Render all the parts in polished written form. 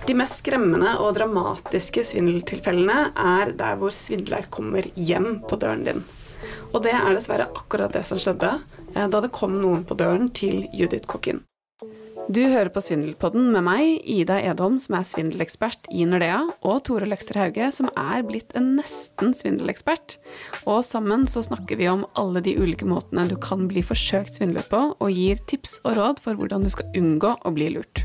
De mest skremmende og dramatiske svindeltilfellene der hvor svindler kommer hjem på døren din. Og det dessverre akkurat det som skjedde da det kom noen på døren til Judith Kokken. Du hører på Svindelpodden med meg, Ida Edholm, som svindelekspert i Nordea, og Tore Løkster Hauge, som blitt en nesten svindelekspert. Og sammen så snakker vi om alle de ulike måtene du kan bli forsøkt svindlet på, og gir tips og råd for hvordan du skal unngå å bli lurt.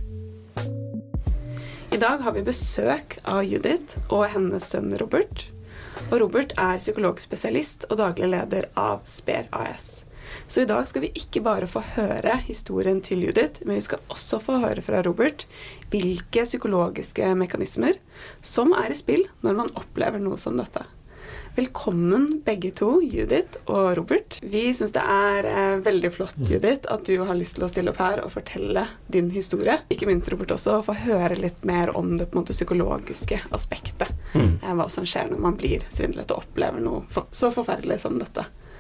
I dag har vi besøk av Judith og hennes sønn Robert. Og Robert psykologspesialist og daglig leder av Sper AS. Så i dag skal vi ikke bare få høre historien til Judith, men vi skal også få høre fra Robert hvilke psykologiske mekanismer som i spill når man opplever noe som dette. Velkommen begge to, Judith og Robert. Vi synes det veldig flott, Judith, at du har lyst til å stille opp her og fortelle din historie. Ikke minst, Robert, også å få høre litt mer om det på en måte psykologiske aspektet. Hva som skjer når man blir svindlet og opplever noe så forferdelig som dette.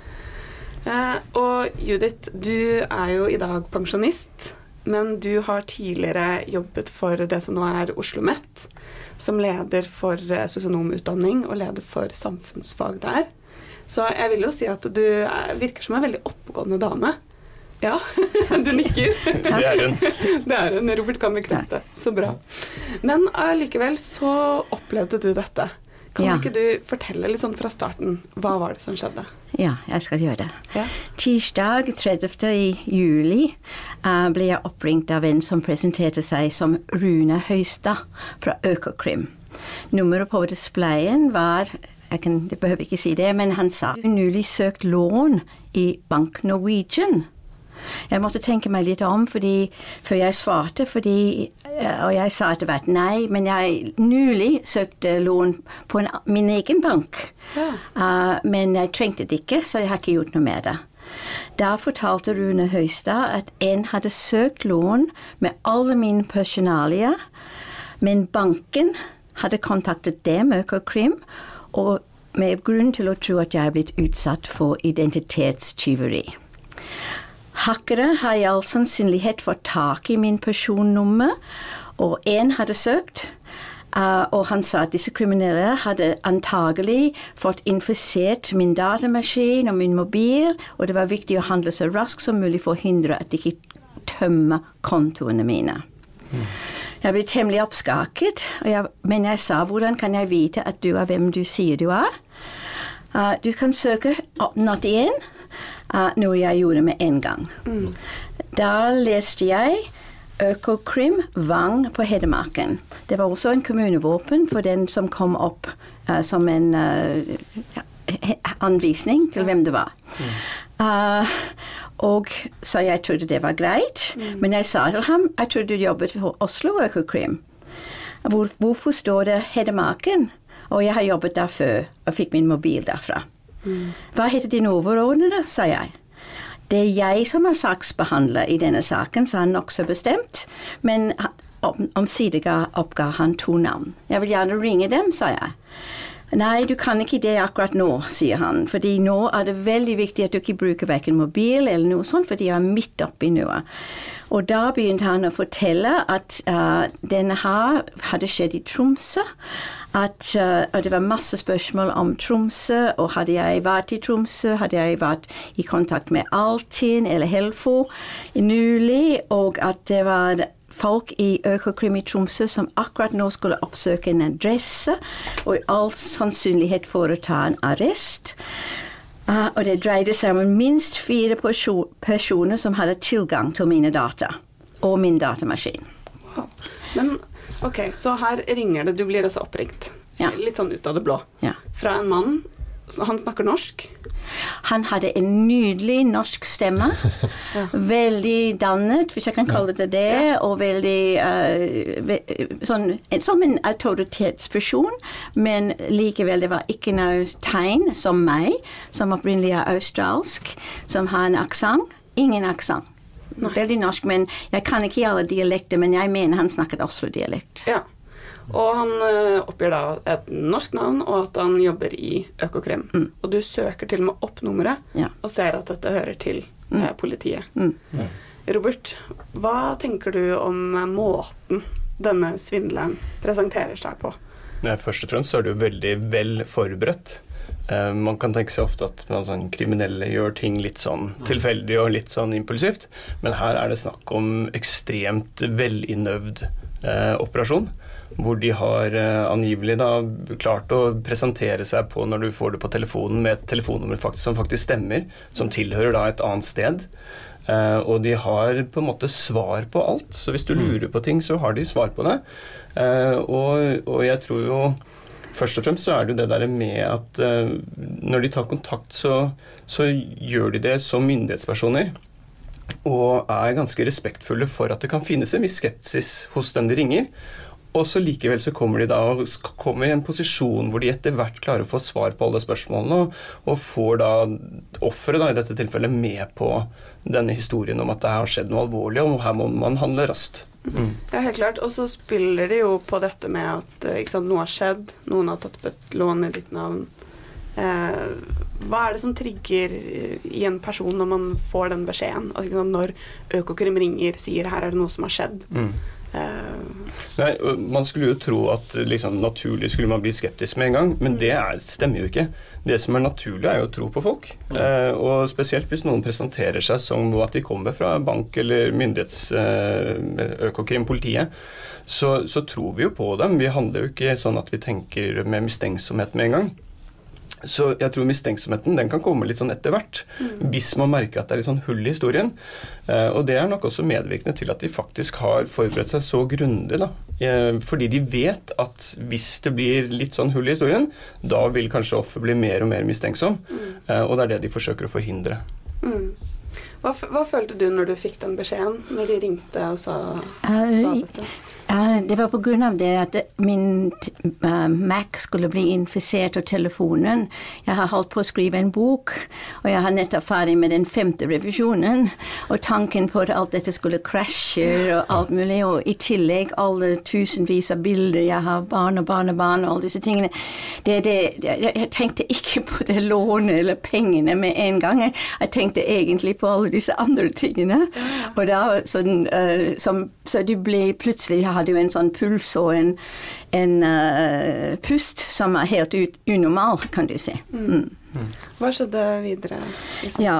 Og Judith, du jo i dag pensjonist, men du har tidligere jobbet for det som nå Oslo Met, som leder for sosionomutdanning og leder for samfunnsfag der. Så jeg vil jo si at du virker som en veldig oppegående dame. Ja, du nikker. Det hun. Robert kan bekrefte. Så bra. Men likevel så opplevde du dette. Kan ikke du fortelle litt sånn fra starten, hva var det som skjedde? Ja, jeg skal gjøre det. Ja. Tirsdag 30. juli ble jeg oppringt av en som presenterte seg som Rune Høistad fra Økokrim. Nummeret på displayen var, det behøver ikke si det, men han sa nylig søkt lån i Bank Norwegian. Jeg måtte tenke meg litt om før jeg svarte, og jeg sa etter hvert nei, men jeg nylig søkte lån på min egen bank. Ja. Men jeg trengte det ikke, så jeg har ikke gjort noe med det. Da fortalte Rune Høistad at en hadde søkt lån med alle mine personalier, men banken hadde kontaktet dem, Økokrim, og med grunn til å tro at jeg blitt utsatt for identitetstyveri. Hackere har i all sannsynlighet fått tak i min personnummer, og en hadde søkt, og han sa at disse kriminelle hadde antagelig fått infisert min datamaskin og min mobil, og det var viktig å handle så raskt som mulig for å hindre at de ikke tømmer kontoene mine. Jeg ble temmelig oppskaket, men jeg sa, hvordan kan jeg vite at du hvem du sier du Du kan søke 1881, noe jeg gjorde med en gang. Da leste jeg Økokrim Vang på Hedmarken. Det var også en kommunevåpen for den som kom opp som en anvisning til hvem det var. Og så jeg trodde det var greit, men jeg sa til ham, jeg trodde du jobbet for Oslo Økokrim. Hvorfor står det Hedmarken? Og jeg har jobbet der før, og fikk min mobil derfra. Hva heter din overordnede, sa jeg. Det jeg som saksbehandler i denne saken, sa han nok så bestemt, men omsider oppga han 2 navn. Jeg vil gjerne ringe dem, sa jeg. Nei, du kan ikke det akkurat nå, sier han, fordi nå det veldig viktig at du ikke bruker hverken mobil eller noe sånt, fordi jeg midt oppe i noe. Og da begynte han å fortelle at denne her hadde skjedd i Tromsø, og det var masse spørsmål om Tromsø, og hadde jeg vært i Tromsø, hadde jeg vært i kontakt med Altinn eller Helfo nylig, og at det var folk i Økokrim i Tromsø som akkurat nå skulle oppsøke en adresse, og i all sannsynlighet foreta en arrest. Og det dreide seg om minst 4 personer som hadde tilgang til mine data, og min datamaskin. Wow. Men, ok, så her ringer det, du blir altså oppringt. Ja. Litt sånn ut av det blå. Ja. Fra en mann, han snakker norsk. Han hadde en nydelig norsk stemme, veldig dannet, hvis jeg kan kalle det det, og veldig som en autoritetsperson, men likevel det var ikke noe tegn som meg, som opprinnelig australsk, som har en aksent, ingen aksent. Veldig norsk, men jeg kan ikke alle dialekter, men jeg mener han snakket Oslo-dialekt. Ja. Og han oppgir da et norsk navn, og at han jobber i Økokrim. Og du søker til og med opp nummeret, og ser at dette hører til politiet. Robert, hva tenker du om måten denne svindleren presenterer seg på? Nei, først og fremst så det jo veldig vel forberedt. Man kan tenke seg ofte at sånn, kriminelle gjør ting litt sånn tilfeldig og litt sånn impulsivt, men her det snakk om ekstremt velinnøvd operasjon, hvor de har angivelig da klart å presentere seg på når du får det på telefonen med et telefonnummer som faktisk stemmer, som tilhører da et annet sted. Og de har på en måte svar på alt, så hvis du lurer på ting så har de svar på det. Og jeg tror jo først og fremst så det jo det der med at når de tar kontakt så gjør de det som myndighetspersoner og ganske respektfulle for at det kan finnes en viss skepsis hos den de ringer. Og så likevel så kommer de da kommer i en posisjon hvor de etter hvert klarer å få svar på alle spørsmålene og får da offeret da i dette tilfellet med på denne historien om at det har skjedd noe alvorlig og her må man handle raskt. Ja, helt klart. Og så spiller de jo på dette med at ikke sant, noe har skjedd, noen har tatt et lån i ditt navn. Hva det som trigger i en person når man får den beskjeden? Altså, ikke sant, når Økokrim ringer, sier her det noe som har skjedd. Nei, man skulle jo tro at liksom, naturlig skulle man bli skeptisk med en gang, men det stemmer jo ikke. Det som naturlig jo å tro på folk, og spesielt hvis noen presenterer seg som at de kommer fra bank eller Økokrim, politiet, så tror vi jo på dem. Vi handler jo ikke sånn at vi tenker med mistenksomhet med en gang. Så jeg tror mistenksomheten den kan komme litt sånn etter hvert, hvis man merker at det litt sånn hull i historien. Og det nok også medvirkende til at de faktisk har forberedt seg så grundig, da. Fordi de vet at hvis det blir litt sånn hull i historien, da vil kanskje offer bli mer og mer mistenksom, og det det de forsøker å forhindre. Hva følte du når du fikk den beskjeden, når de ringte og sa dette? Det var på grunn av det at min Mac skulle bli infisert av telefonen. Jeg har holdt på å skrive en bok, og jeg har nettopp ferdig med den 5. revisjonen, og tanken på at alt dette skulle krasje og alt mulig, og i tillegg alle tusenvis av bilder, jeg har barn og barnebarn og alle disse tingene. Jeg tenkte ikke på det lånet eller pengene med en gang. Jeg tenkte egentlig på alle disse andre tingene. Og da, så det ble plutselig, jeg hadde jo en sånn puls og en pust som helt unormal, kan du si. Hva skjedde videre? Ja,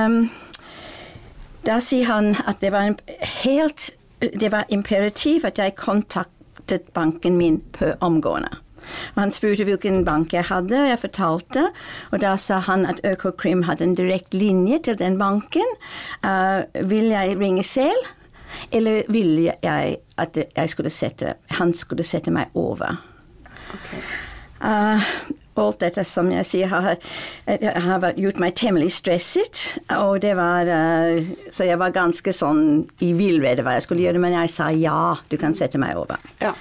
da sier han at det var imperativ at jeg kontaktet banken min på omgående. Og han spurte hvilken bank jeg hadde, og jeg fortalte, og da sa han at Økokrim hadde en direkt linje til den banken. Vil jeg ringe selv? Eller ville jeg at han skulle sette meg over? Okay. Alt dette som jeg sier har gjort meg temmelig stresset, og det var, så jeg var ganske sånn i villrede hva jeg skulle gjøre, men jeg sa ja, du kan sette meg over. Ja.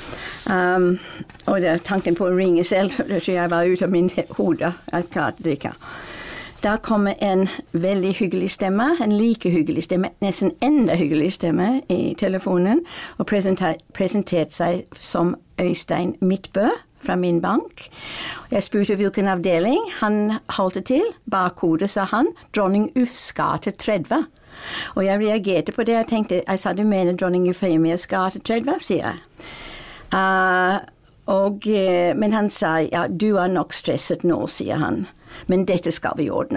Og tanken på å ringe selv, det tror jeg var ut av min hode, jeg klarte det ikke. Da kommer en veldig hyggelig stemme, en like hyggelig stemme, nesten enda hyggelig stemme i telefonen, og presenterte seg som Øystein Midtbø fra min bank. Jeg spurte hvilken avdeling han holdt til. Bakhodet, sa han, Dronning Uffs gate 30. Og jeg reagerte på det, jeg sa, du mener Dronning Eufemias gate 30, sier jeg. Men han sa, ja, du nok stresset nå, sier han. Men dette skal vi ordne.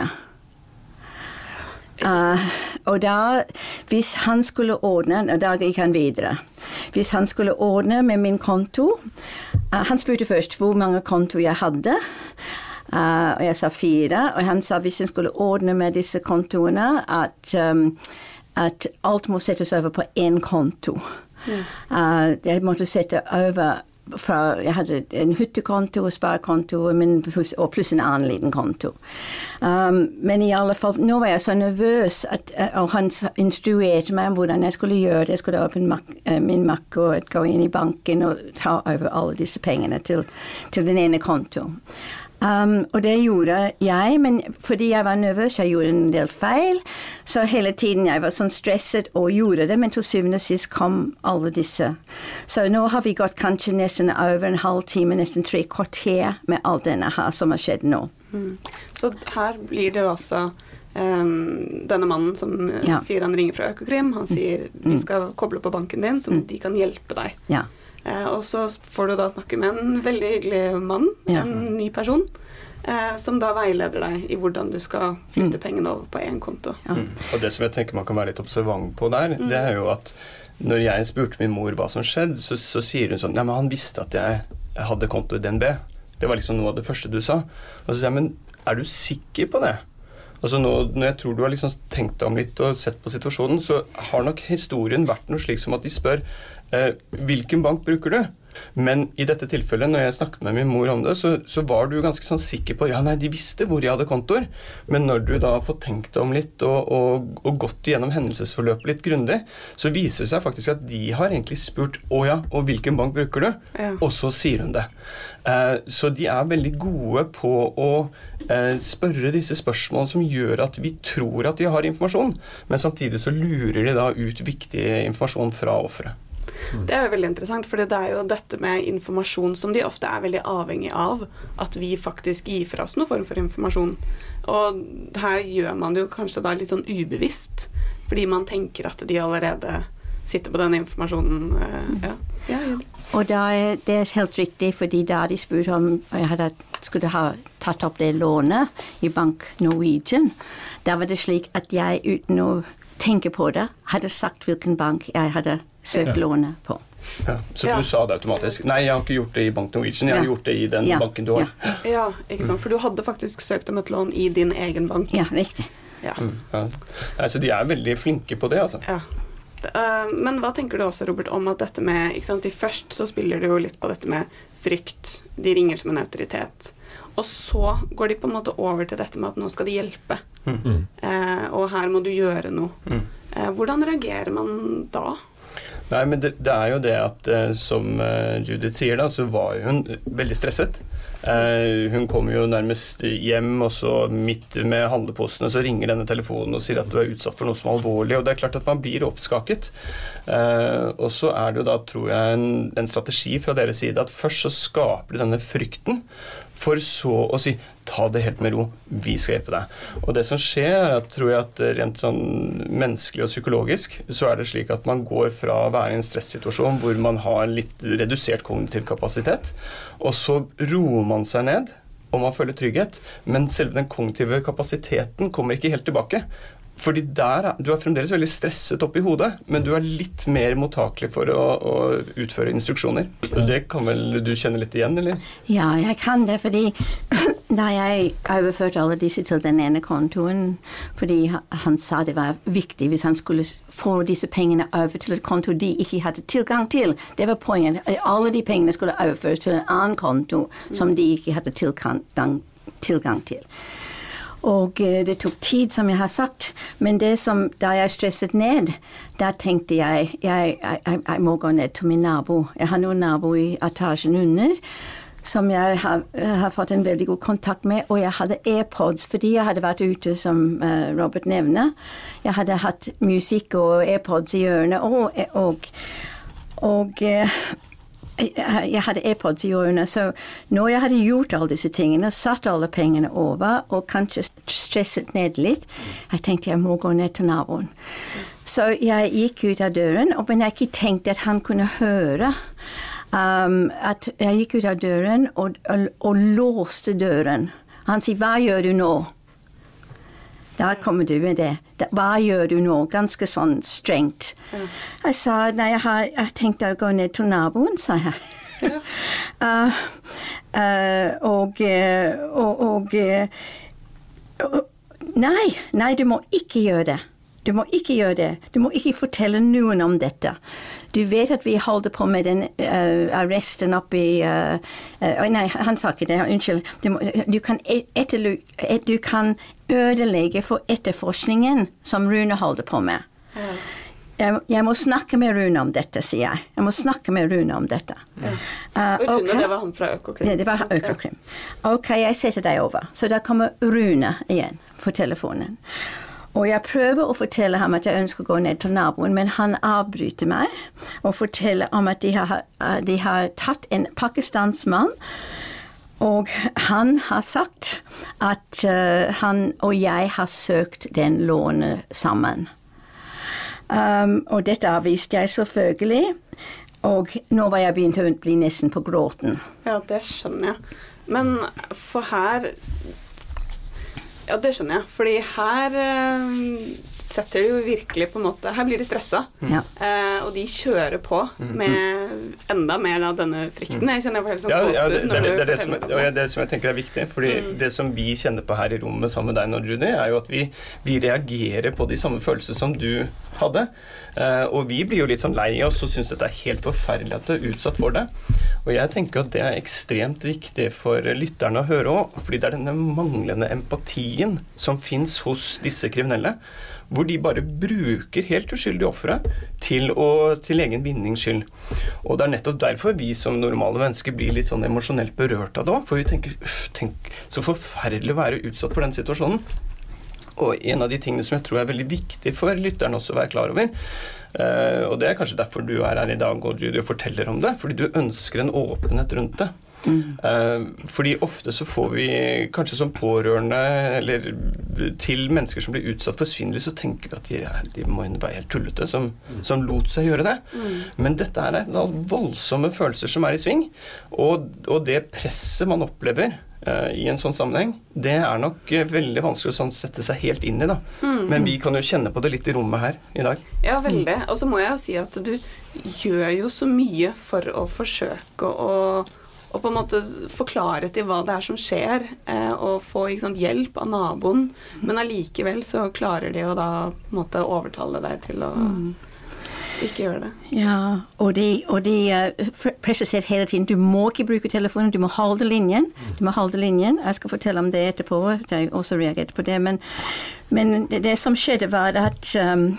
Og da, hvis han skulle ordne, og da gikk han videre. Hvis han skulle ordne med min konto, han spurte først hvor mange konto jeg hadde, og jeg sa 4, og han sa hvis han skulle ordne med disse kontoene, at alt må settes over på en konto. Jeg måtte sette over, jeg hadde en hyttekonto og sparekonto og pluss en annen liten konto. Men i alle fall, nå var jeg så nervøs og han instruerte meg om hvordan jeg skulle gjøre det. Jeg skulle åpne min Mac og gå inn i banken og ta over alle disse pengene til den ene konto. Og det gjorde jeg, men fordi jeg var nervøs, jeg gjorde en del feil, så hele tiden jeg var sånn stresset og gjorde det, men til syvende og sist kom alle disse. Så nå har vi gått kanskje nesten over en halv time, nesten 3 kvarter med alt denne her som har skjedd nå. Så her blir det også denne mannen som sier han ringer fra Økokrim, han sier vi skal koble på banken din, så de kan hjelpe deg. Ja. Og så får du da snakke med en veldig hyggelig mann, en ny person, som da veileder deg i hvordan du skal flytte pengene over på en konto. Og det som jeg tenker man kan være litt observant på der, det er jo at når jeg spurte min mor hva som skjedde, så sier hun sånn, nei, men han visste at jeg hadde konto i DNB. Det var liksom noe av det første du sa. Og så sier jeg, men er du sikker på det? Altså nå, når jeg tror du har liksom tenkt deg om litt og sett på situasjonen, så har nok historien vært noe slik som at de spør, hvilken bank bruker du? Men i dette tilfellet, når jeg snakket med min mor om det, så var du ganske sånn sikker på, ja nei, de visste hvor jeg hadde kontoer, men når du da får tenkt deg om litt og gått igjennom hendelsesforløpet litt grundig, så viser det seg faktisk at de har egentlig spurt, og hvilken bank bruker du? Ja. Og så sier hun det. Så de er veldig gode på å spørre disse spørsmålene som gjør at vi tror at de har informasjon, men samtidig så lurer de da ut viktig informasjon fra offeret. Det er jo veldig interessant, for det er jo dette med informasjon som de ofte er veldig avhengig av, at vi faktisk gir fra oss noen form for informasjon. Og her gjør man det jo kanskje da litt sånn ubevisst, fordi man tenker at de allerede sitter på den informasjonen. Og da det helt riktig, fordi da de spurte om jeg skulle ha tatt opp det lånet i Bank Norwegian, da var det slik at jeg uten å tenke på det, hadde sagt hvilken bank jeg hadde søkt lånet på. Ja, så du sa det automatisk. Nei, jeg har ikke gjort det i Bank Norwegian, jeg har gjort det i den banken du har. Ja, ikke sant, for du hadde faktisk søkt om et lån i din egen bank. Ja, riktig. Nei, så de er veldig flinke på det, altså. Ja. Men hva tenker du også, Robert, om at dette med, ikke sant, først så spiller du jo litt på dette med frykt, de ringer som en autoritet, og så går de på en måte over til dette med at nå skal de hjelpe, og her må du gjøre noe. Hvordan reagerer man da? Nei, men det er jo det at, som Judith sier da, så var hun veldig stresset. Hun kommer jo nærmest hjem, og så midt med handleposene så ringer denne telefonen og sier at du er utsatt for noe som er alvorlig, og det er klart at man blir oppskaket. Og så er det jo da, tror jeg, en strategi fra deres side at først så skaper du denne frykten, for så å si, ta det helt med ro, vi skal hjelpe deg. Og det som skjer er at, tror jeg at rent sånn menneskelig og psykologisk, så er det slik at man går fra å være i en stressituasjon hvor man har litt redusert kognitiv kapasitet, og så roer man seg ned, og man føler trygghet, men selve den kognitive kapasiteten kommer ikke helt tilbake. Fordi du er fremdeles veldig stresset opp i hodet, men du er litt mer mottakelig for å utføre instruksjoner. Det kan vel du kjenne litt igjen, eller? Ja, jeg kan det, fordi da jeg overførte alle disse til den ene kontoen, fordi han sa det var viktig hvis han skulle få disse pengene over til et konto de ikke hadde tilgang til. Det var poenget. Alle de pengene skulle overføres til en annen konto som de ikke hadde tilgang til. Og det tok tid, som jeg har sagt, men det som, da jeg stresset ned, da tenkte jeg må gå ned til min nabo. Jeg har noen nabo i etasjen under, som jeg har fått en veldig god kontakt med, og jeg hadde AirPods, fordi jeg hadde vært ute, som Robert nevner. Jeg hadde hatt musikk og AirPods i ørene, og jeg hadde AirPods i ørene, så når jeg hadde gjort alle disse tingene, satt alle pengene over, og kanskje stresset ned litt, jeg tenkte jeg må gå ned til naboen. Så jeg gikk ut av døren, men jeg ikke tenkte at han kunne høre. At jeg gikk ut av døren og låste døren. Han sier, hva gjør du nå? Da kommer du med det. Hva gjør du nå? Ganske sånn strengt. Jeg sa, nei, jeg har tenkt å gå ned til naboen, sa jeg. Nei, du må ikke gjøre det. Du må ikke gjøre det. Du må ikke fortelle noen om dette. Du vet at vi holder på med den arresten oppe i... nei, han sa ikke det. Unnskyld. Du kan ødelegge for etterforskningen som Rune holder på med. Jeg må snakke med Rune om dette, sier jeg. Jeg må snakke med Rune om dette. Og Rune, det var han fra Økokrim. Det var Økokrim. Ok, jeg setter deg over. Så da kommer Rune igjen på telefonen. Og jeg prøver å fortelle ham at jeg ønsker å gå ned til naboen, men han avbryter meg og forteller om at de har tatt en pakistansk mann Og han har sagt at han og jeg har søkt den lånet sammen. Og dette avviste jeg selvfølgelig, og nå var jeg begynt å bli nesten på gråten. Ja, det skjønner jeg. Men for her... Ja, det skjønner jeg, fordi her setter de jo virkelig på en måte... Her blir de stresset, og de kjører på med enda mer av denne frykten. Jeg kjenner på helt sånn gåsehud når du forteller om det. Det som jeg tenker er viktig, fordi det som vi kjenner på her i rommet sammen med deg nå, Judy, er jo at vi reagerer på de samme følelser som du hadde. Og vi blir jo litt sånn lei oss og synes dette er helt forferdelig at du er utsatt for det. Og jeg tenker at det er ekstremt viktig for lytterne å høre også, fordi det er denne manglende empatien som finnes hos disse kriminelle, hvor de bare bruker helt uskyldige ofre til egen vinnings skyld. Og det er nettopp derfor vi som normale mennesker blir litt sånn emosjonelt berørt av det, for vi tenker, tenk så forferdelig å være utsatt for den situasjonen. Og en av de tingene som jeg tror er veldig viktig for lytterne også å være klar over, og det er kanskje derfor du er her i dag, og Judy, og forteller om det, fordi du ønsker en åpenhet rundt det. Fordi ofte så får vi kanskje som pårørende eller til mennesker som blir utsatt for svindel, så tenker vi at de må være helt tullete som lot seg gjøre det. Men dette her er voldsomme følelser som er i sving, og det presset man opplever i en sånn sammenheng, det er nok veldig vanskelig å sånn sette seg helt inn i da. Men vi kan jo kjenne på det litt i rommet her i dag. Ja, veldig. Og så må jeg jo si at du gjør jo så mye for å forsøke og på en måte forklare til hva det er som skjer, og få hjelp av naboen, men allikevel så klarer de å da på en måte overtale deg til å ikke gjøre det. Ja, og de presiserer hele tiden, du må ikke bruke telefonen, du må holde linjen. Jeg skal fortelle om det etterpå, jeg også reagerte på det, men det som skjedde var at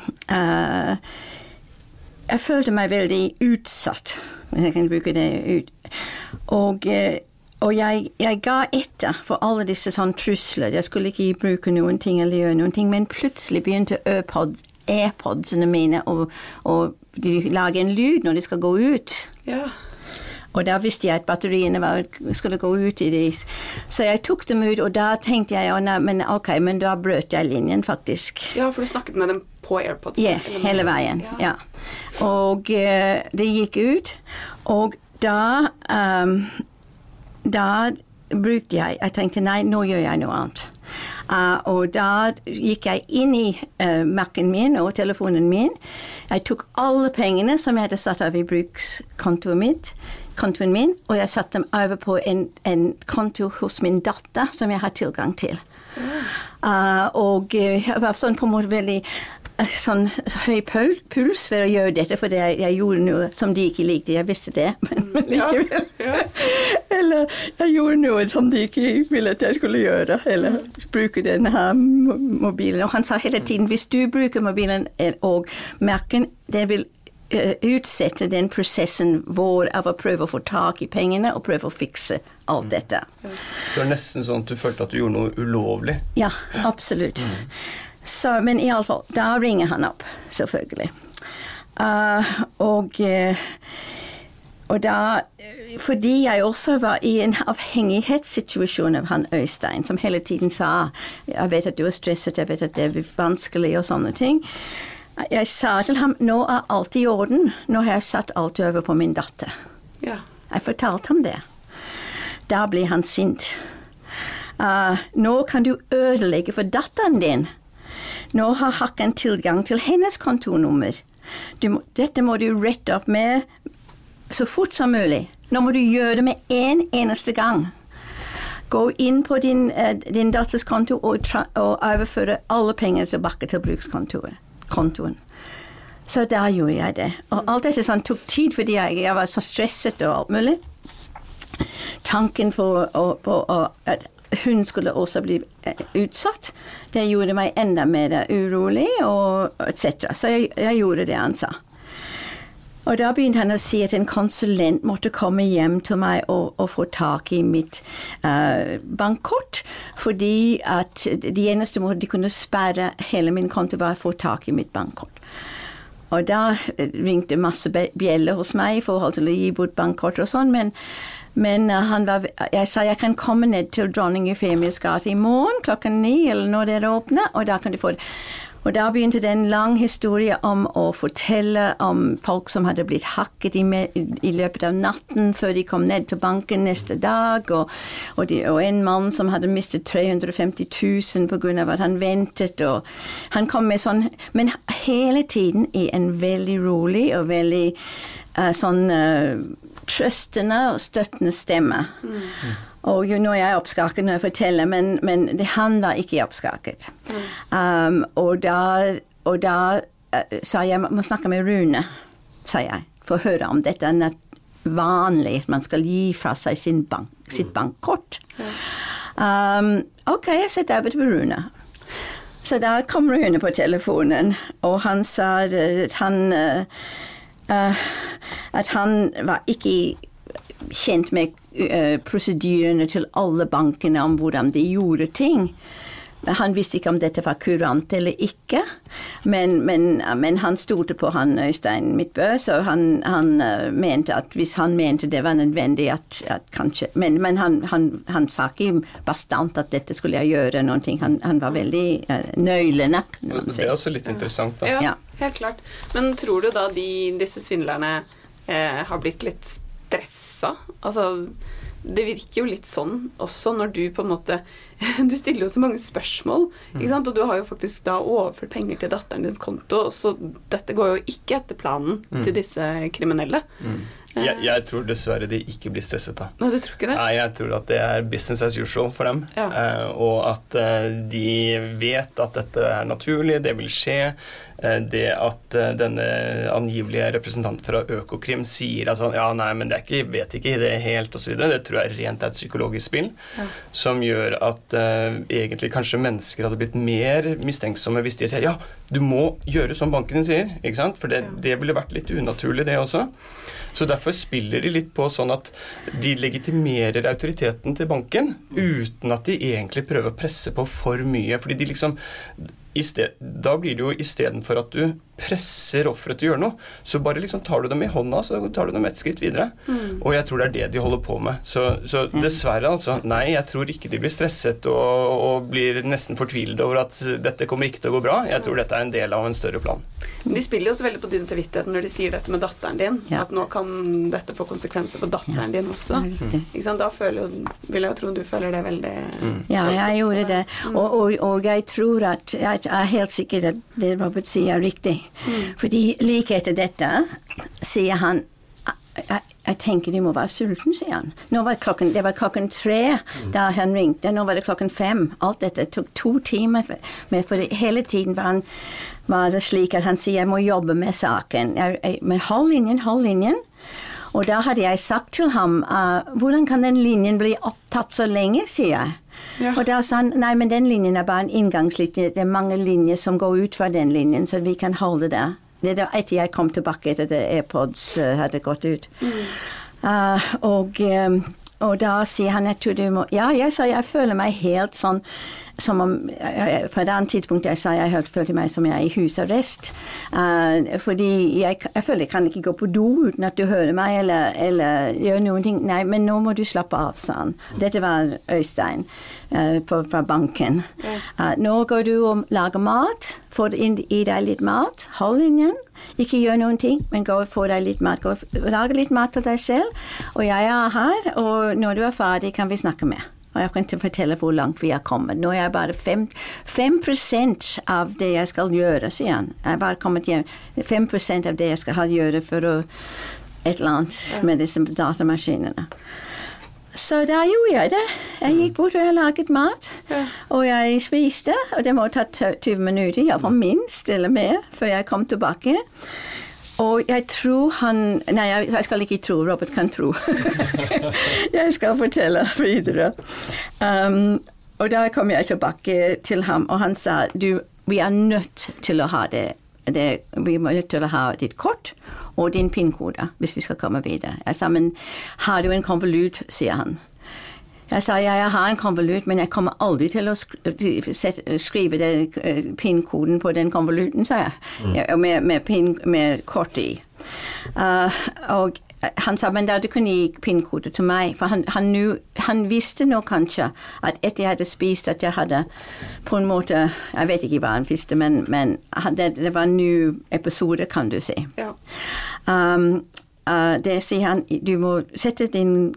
jeg følte meg veldig utsatt, men jeg kan bruke det ut. Og jeg ga etter for alle disse sånn trusler. Jeg skulle ikke bruke noen ting eller gjøre noen ting, men plutselig begynte AirPodsene mine og de lager en lyd når de skal gå ut. Ja. Og da visste jeg at batteriene skulle gå ut i det. Så jeg tok dem ut, og da tenkte jeg, men da brøt jeg linjen faktisk. Ja, for du snakket med dem på AirPods. Ja, hele veien, ja. Og det gikk ut, og da brukte jeg tenkte, nei, nå gjør jeg noe annet. Og da gikk jeg inn i Mac-en min og telefonen min. Jeg tok alle pengene som jeg hadde satt av i brukskontoen min, og jeg satte dem over på en konto hos min datter som jeg har tilgang til. Og jeg var sånn på en måte veldig sånn høy puls for å gjøre dette, for jeg gjorde noe som de ikke likte. Jeg visste det, men likevel. Eller jeg gjorde noe som de ikke ville at jeg skulle gjøre, eller bruke denne mobilen. Og han sa hele tiden, hvis du bruker mobilen og Mac-en, det vil utsette den prosessen av å prøve å få tak i pengene og prøve å fikse alt dette. Så det er nesten sånn at du følte at du gjorde noe ulovlig? Ja, absolutt. Så, men i alle fall, da ringer han opp, selvfølgelig. Og da, fordi jeg også var i en avhengighetssituasjon av han Øystein, som hele tiden sa, jeg vet at du er stresset, jeg vet at det er vanskelig og sånne ting. Jeg sa til ham, nå er alt i orden, nå har jeg satt alt over på min datter. Ja. Jeg fortalte ham det. Da ble han sint. Nå kan du ødelegge for datteren din. Nå har hacken tilgang til hennes kontonummer. Dette må du rette opp med så fort som mulig. Nå må du gjøre det med en eneste gang. Gå inn på din datters konto og overføre alle penger tilbake til brukskontoen. Så da gjorde jeg det. Og alt dette sånn tok tid, fordi jeg var så stresset og alt mulig. Tanken på at hun skulle også bli utsatt, det gjorde meg enda mer urolig, og etc. Så jeg gjorde det han sa. Og da begynte han å si at en konsulent måtte komme hjem til meg og få tak i mitt bankkort, fordi at de eneste måten de kunne sperre hele min konto var å få tak i mitt bankkort. Og da ringte masse bjeller hos meg I forhold til å gi bort bankkort og sånn, men jeg sa jeg kan komme ned til Dronning Eufemias gate I morgen 9:00 eller når dere åpner, og da kan du få det. Og da begynte det en lang historie om å fortelle om folk som hadde blitt hakket I løpet av natten før de kom ned til banken neste dag, og en mann som hadde mistet 350 000 på grunn av at han ventet, og han kom med sånn, men hele tiden I en veldig rolig og veldig trøstende og støttende stemme. Og jo, nå jeg oppskaket når jeg forteller, men han var ikke oppskaket. Og da sa jeg, må snakke med Rune, sa jeg, for å høre om dette vanlig, man skal gi fra seg sitt bankkort. Ok, jeg setter over til Rune. Så da kom Rune på telefonen, og han sa at han var ikke kjent med prosedyrene til alle bankene om hvordan de gjorde ting. Han visste ikke om dette var kurant eller ikke, men han stolte på han Øystein Midtbø, så han mente at hvis han mente det var nødvendig at kanskje, men han sa ikke bastant at dette skulle jeg gjøre noen ting. Han var veldig nøylende, kan man si. Det også litt interessant da. Ja, helt klart. Men tror du da disse svindlerne har blitt litt stressa? Altså, det virker jo litt sånn også når du på en måte du stiller jo så mange spørsmål, ikke sant? Og du har jo faktisk da overført penger til datteren dins konto, så dette går jo ikke etter planen til disse kriminelle. Jeg tror dessverre de ikke blir stresset da. Nei, du tror ikke det? Nei, jeg tror at det business as usual for dem, og at de vet at dette naturlig, det vil skje. Det at denne angivelige representanten fra Økokrim sier at ja, nei, men det vet ikke det helt og så videre, det tror jeg rent et psykologisk spill, som gjør at egentlig kanskje mennesker hadde blitt mer mistenksomme hvis de sier, ja, du må gjøre som banken din sier, ikke sant? For det ville vært litt unaturlig det også. Så derfor spiller de litt på sånn at de legitimerer autoriteten til banken uten at de egentlig prøver å presse på for mye, fordi de liksom da blir det jo I stedet for at du presser offeret til å gjøre noe, så bare liksom tar du dem I hånda, så tar du dem et skritt videre. Og jeg tror det det de holder på med. Så dessverre altså, nei, jeg tror ikke de blir stresset og blir nesten fortvilet over at dette kommer ikke til å gå bra. Jeg tror dette en del av en større plan. De spiller jo så veldig på din samvittighet når de sier dette med datteren din, at nå kan dette få konsekvenser for datteren din også. Ikke sant? Da vil jeg jo tro du føler det veldig... Ja, jeg gjorde det. Og jeg tror at jeg helt sikkert at det Robert sier riktig. Fordi like etter dette sier han jeg tenker de må være sulten, sier han. Det var klokken 3 da han ringte, nå var det klokken 5. Alt dette tok 2 timer, for hele tiden var det slik at han sier jeg må jobbe med saken. Men hold linjen. Og da hadde jeg sagt til ham, hvordan kan den linjen bli opptatt så lenge, sier jeg. Ja. Og da sa han, nei, men den linjen bare en inngangslinje. Det mange linjer som går ut fra den linjen, så vi kan holde det. Det da etter jeg kom tilbake etter det AirPods hadde gått ut. Og da sier han, jeg tror du må... Ja, jeg sa, jeg føler meg helt sånn, som om, på et annet tidspunkt jeg sa, jeg følte meg som jeg I husarrest. Fordi jeg føler jeg kan ikke gå på do uten at du hører meg, eller gjør noen ting. Nei, men nå må du slappe av, sa han. Dette var Øystein fra banken. Nå går du og lager mat, får I deg litt mat, hold linjen, ikke gjør noen ting, men gå og få deg litt mat, gå og lage litt mat til deg selv, og jeg her, og når du ferdig kan vi snakke med. Og jeg kan ikke fortelle hvor langt vi kommet. Nå jeg bare 5% av det jeg skal gjøre, sier han. Jeg bare kommet hjem. 5% av det jeg skal gjøre for et eller annet med disse datamaskinene. Så da gjorde jeg det. Jeg gikk bort og jeg laget mat, og jeg spiste, og det må ta 20 minutter, jeg var minst eller mer, før jeg kom tilbake. Og jeg tror nei, jeg skal ikke tro, Robert kan tro. Jeg skal fortelle videre. Og da kom jeg tilbake til ham, og han sa, vi nødt til å ha det. Vi må nødt til å ha ditt kort og din PIN-kode, hvis vi skal komme videre. Jeg sa, men har du en konvolut, sier han. Jeg sa, jeg har en konvolutt, men jeg kommer aldri til å skrive PIN-koden på den konvolutten, sa jeg, med kort i. Og han sa, men da du kunne gi PIN-kode til meg, for han visste nå kanskje at etter jeg hadde spist, at jeg hadde på en måte, jeg vet ikke hva han visste, men det var en ny episode, kan du si. Ja. Det sier han, du må sette din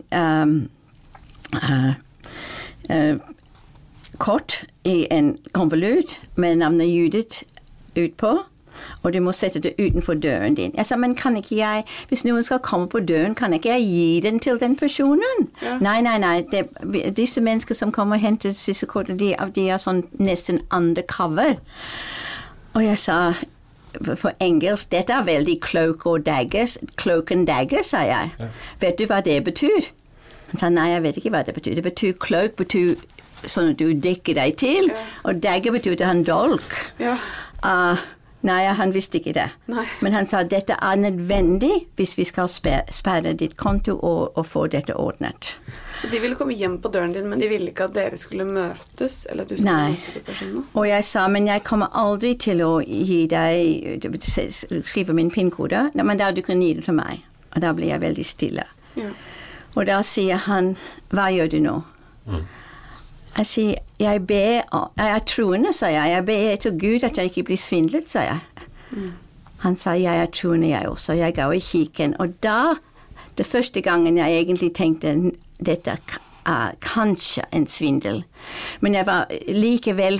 kort i en konvolutt med navnet Judith ut på, og du må sette det utenfor døren din. Jeg sa, men kan ikke jeg, hvis noen skal komme på døren, kan ikke jeg gi den til den personen? Ja. Nei, disse mennesker som kommer og henter disse kortene, de er sånn nesten undercover. Og jeg sa, på engelsk, dette er veldig cloak and dagger, sa jeg. Ja. Vet du hva det betyr? Han sa, nei, jeg vet ikke hva det betyr. Det betyr cloak, betyr sånn at du dekker deg til, og dagger betyr det er en dolk. Ja. Nei, han visste ikke det. Nei. Men han sa, dette er nødvendig hvis vi skal sperre ditt konto og få dette ordnet. Så de ville komme hjem på døren din, men de ville ikke at dere skulle møtes, eller at du skulle møte de personene? Og jeg sa, men jeg kommer aldri til å gi deg, skrive min PIN-kode, men da du kan gi det til meg. Og da blir jeg veldig stille. Ja. Og da sier han, hva gjør du nå? Jeg sier, jeg er troende, sa jeg ber til Gud at jeg ikke blir svindlet, sa jeg. Han sa, jeg er troende, jeg også. Jeg ga i kikken, og da, det første gangen jeg egentlig tenkte, dette er kanskje en svindel. Men jeg var likevel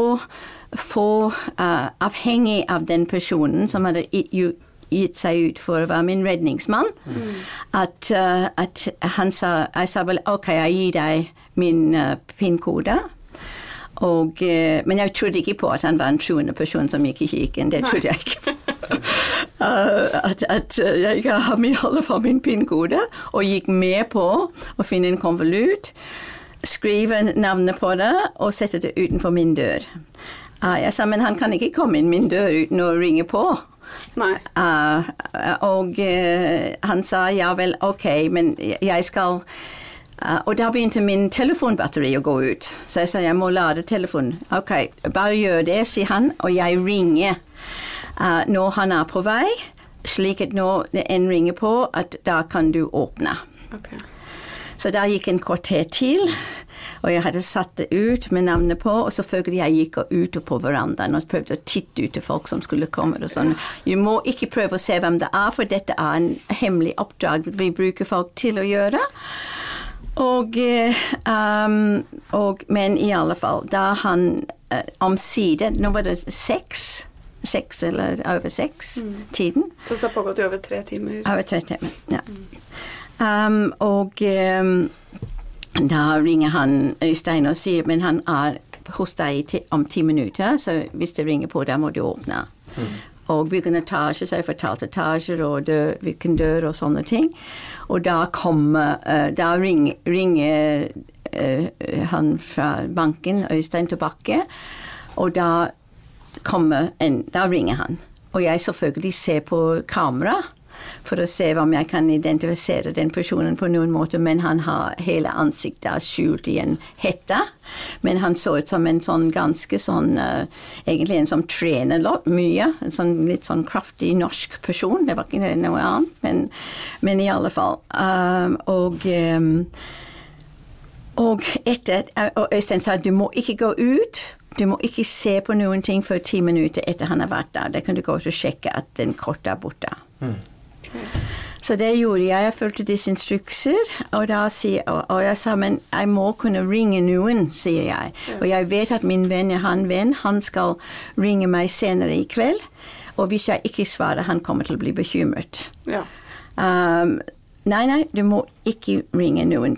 avhengig av den personen som hadde gitt seg ut for å være min redningsmann, at han sa, jeg sa vel, ok, jeg gir deg min PIN-kode, men jeg trodde ikke på at han var en troende person som gikk i kirken, det trodde jeg ikke. At jeg ga ham i alle fall min PIN-kode, og gikk med på å finne en konvolutt, skrive navnet på det, og sette det utenfor min dør. Jeg sa, men han kan ikke komme inn min dør uten å ringe på. Nei. Og han sa, ja vel, ok, men jeg skal... og da begynte min telefonbatteri å gå ut. Så jeg sa, jeg må lade telefonen. Ok, bare gjør det, sier han, og jeg ringer når han er på vei, slik at når en ringer på, at da kan du åpne. Okay. Så da gikk en kvarter til, og jeg hadde satt det ut med navnet på, og selvfølgelig jeg gikk ut på verandaen og prøvde å titte ut til folk som skulle komme og sånn. Du må ikke prøve å se hvem det er, for dette er en hemmelig oppdrag vi bruker folk til å gjøre. Men i alle fall, da han omsider, nå var det 6 eller over 6 tiden. Så det har pågått i over 3 timer? Over 3 timer, ja. Da ringer han Øystein og sier, men han er hos deg om 10 minutter, så hvis det ringer på, da må du åpne. Og hvilken etasje, så jeg fortalte etasjer og hvilken dør og sånne ting. Og da ringer han fra banken, Øystein tilbake, og da ringer han. Og jeg selvfølgelig ser på kamera, for å se om jeg kan identifisere den personen på noen måte, men han har hele ansiktet skjult i en hette, men han så ut som en sånn ganske sånn, egentlig en som trener mye, en sånn litt sånn kraftig norsk person, det var ikke noe annet, men i alle fall. Og Øystein sa, du må ikke gå ut, du må ikke se på noen ting for 10 minutter etter han har vært der, det kan du gå ut og sjekke at den kortet er borte. Så det gjorde jeg fulgte disse instrukser, og jeg sa, men jeg må kunne ringe noen, sier jeg. Og jeg vet at min venn, han skal ringe meg senere i kveld, og hvis jeg ikke svarer, han kommer til å bli bekymret. Ja. Nei, du må ikke ringe noen.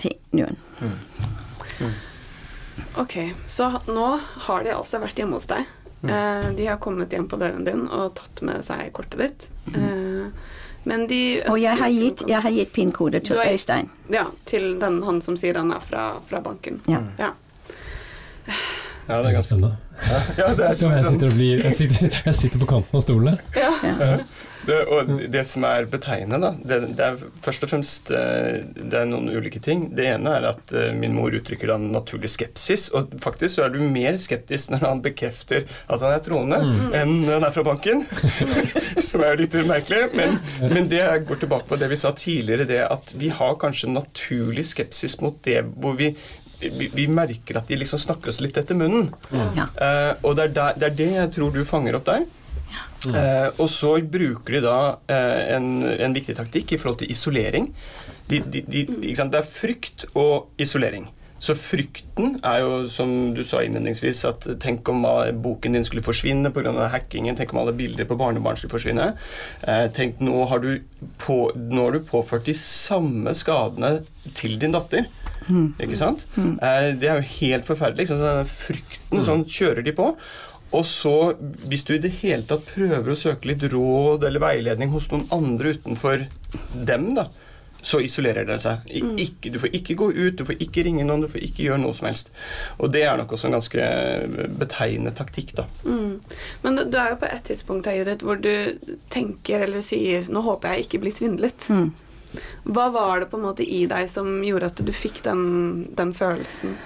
Ok, så nå har de altså vært hjemme hos deg. De har kommet hjem på døren din og tatt med seg kortet ditt. Men og jeg har gitt PIN-kode til Øystein. Ja, til han som sier han er fra banken. Ja. Ja, det er ganske spennende. Ja, det er jeg sitter på kanten av stolene. Ja. Og det som er betegnende, da, det er først og fremst det er noen ulike ting. Det ene er at min mor uttrykker da naturlig skepsis, og faktisk så er du mer skeptisk når han bekrefter at han er troende, enn når han er fra banken, som er litt merkelig. Men det går tilbake på det vi sa tidligere, det at vi har kanskje naturlig skepsis mot det hvor vi merker at de liksom snakker oss litt etter munnen. Og det er det jeg tror du fanger opp der. Og så bruker de da en viktig taktikk i forhold til isolering. Ikke sant? Det er frykt og isolering. Så frykten er jo, som du sa innledningsvis, at tenk om boken din skulle forsvinne på grunn av hackingen, tenk om alle bilder på barnebarn skulle forsvinne. Tenk, nå har du påført de samme skadene til din datter. Ikke sant? Det er jo helt forferdelig. Sånn frykten, sånn kjører de på. Og så, hvis du i det hele tatt prøver å søke litt råd eller veiledning hos noen andre utenfor dem, da, så isolerer det seg. Du får ikke gå ut, du får ikke ringe noen, du får ikke gjøre noe som helst. Og det er nok også en ganske betegnende taktikk, da. Men du er jo på et tidspunkt her, Judith, hvor du tenker eller sier, nå håper jeg ikke blir svindlet. Hva var det på en måte i deg som gjorde at du fikk den følelsen?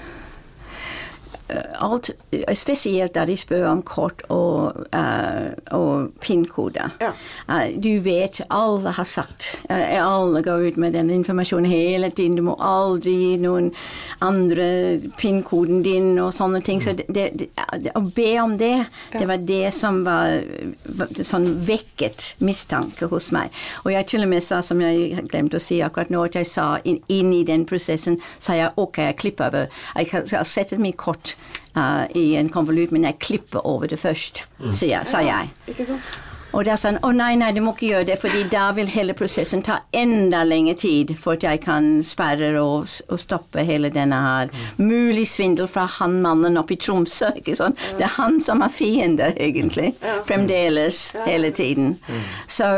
Alt, spesielt da de spør om kort og PIN-koder. Du vet, alle har sagt, alle går ut med den informasjonen hele tiden, du må aldri gi noen andre PIN-koden din og sånne ting, så å be om det, det var det som var sånn vekket mistanke hos meg. Og jeg til og med sa, som jeg glemte å si akkurat nå, at jeg sa inn i den prosessen, sa jeg, ok, jeg klipper over, jeg setter meg kort i en konvolut, men jeg klipper over det først, sa jeg. Ikke sant? Og da sa han, nei, du må ikke gjøre det, fordi da vil hele prosessen ta enda lengre tid for at jeg kan sperre og stoppe hele denne her mulig svindel fra han mannen oppe i Tromsø, ikke sånn? Det er han som er fiende, egentlig, fremdeles hele tiden. Så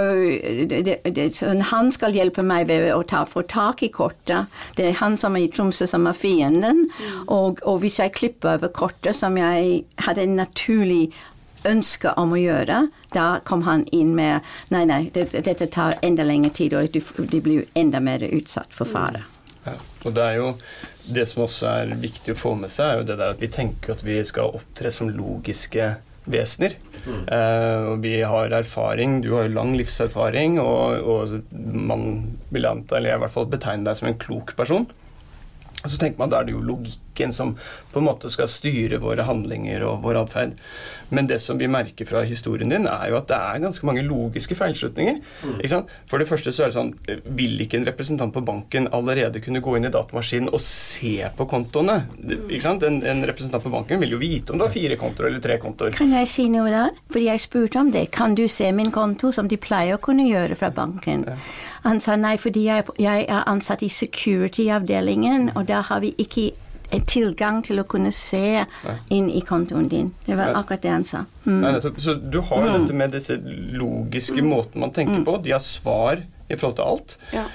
han skal hjelpe meg ved å få tak i kortet. Det er han som er i Tromsø som er fienden, og hvis jeg klipper over kortet som jeg hadde en naturlig ønske om å gjøre, da kom han inn med nei, dette tar enda lengre tid, og de blir enda mer utsatt for fare. Ja, og det er jo det som også er viktig å få med seg, er jo det der at vi tenker at vi skal opptre som logiske vesener. Og vi har erfaring, du har jo lang livserfaring, og man vil anta, eller i hvert fall betegne deg som en klok person. Og så tenker man, da er det jo logikken som på en måte skal styre våre handlinger og vår adferd. Men det som vi merker fra historien din, er jo at det er ganske mange logiske feilslutninger. Ikke sant? For det første så er det sånn, vil ikke en representant på banken allerede kunne gå inn i datamaskinen og se på kontoene? Ikke sant? En representant på banken vil jo vite om du har 4 kontoer eller 3 kontoer. Kan jeg si noe der? Fordi jeg spurte om det. Kan du se min konto som de pleier å kunne gjøre fra banken? Han sa nei, fordi jeg er ansatt i security-avdelingen, og da har vi ikke tilgang til å kunne se inn i kontoen din. Det var akkurat det han sa. Nei, så du har jo dette med disse logiske måten man tenker på. De har svar i forhold til alt.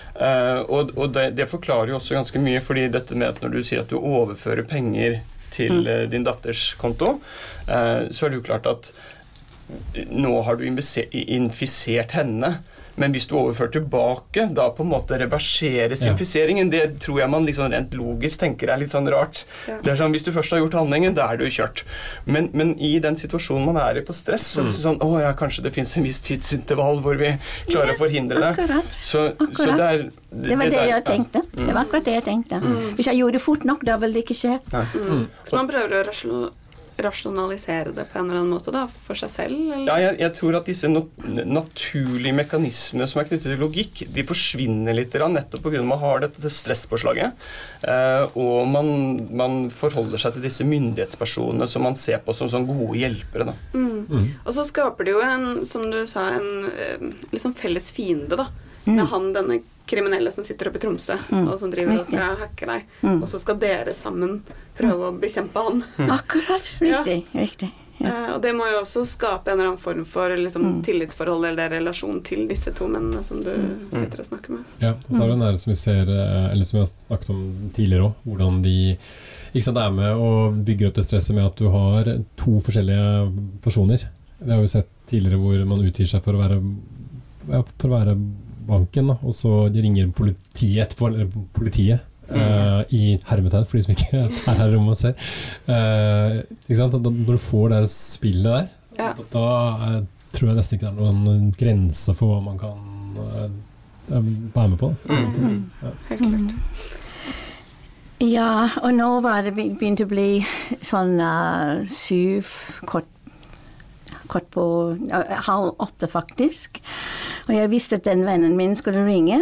Og det forklarer jo også ganske mye, fordi dette med at når du sier at du overfører penger til din datters konto, så er det jo klart at nå har du infisert henne. Men hvis du overfører tilbake, da på en måte reverseres infiseringen, det tror jeg man liksom rent logisk tenker er litt sånn rart. Det er sånn, hvis du først har gjort handlingen, da er du kjørt. Men i den situasjonen man er i på stress, så er det sånn, kanskje det finnes en viss tidsintervall hvor vi klarer å forhindre det. Akkurat. Så det var det jeg tenkte. Det var akkurat det jeg tenkte. Hvis jeg gjorde det fort nok, da vil det ikke skje. Så man prøver å rasjonalisere det på en eller annen måte da, for seg selv? Eller? Ja, jeg tror at disse naturlige mekanismene som er knyttet til logikk, de forsvinner litt nettopp på grunn av man har dette stresspåslaget, og man forholder seg til disse myndighetspersonene som man ser på som sånn gode hjelpere. Da. Og så skaper det jo som du sa, en liksom felles fiende da, med han, denne kriminelle som sitter oppe i Tromsø, og som driver og skal hacke deg. Og så skal dere sammen prøve å bekjempe han. Akkurat, riktig. Og det må jo også skape en eller annen form for liksom, tillitsforhold eller relasjon til disse to mennene som du sitter og snakker med. Ja, og så er det nære som vi ser, eller som vi har snakket om tidligere også, hvordan de ikke sant, er med og bygger opp det stresset med at du har to forskjellige personer. Vi har jo sett tidligere hvor man utgir seg for å være banken, da, og så ringer politiet etterpå, eller politiet. I hermetegn, for de som ikke er her i rommet og ser. Ikke sant? Når du får det spillet der, da tror jeg nesten ikke det er noen grense for hva man kan være med på. Helt klart. Ja, og nå var det begynt å bli sånn 7, kort på 7:30 faktisk. Og jeg visste at den vennen min skulle ringe.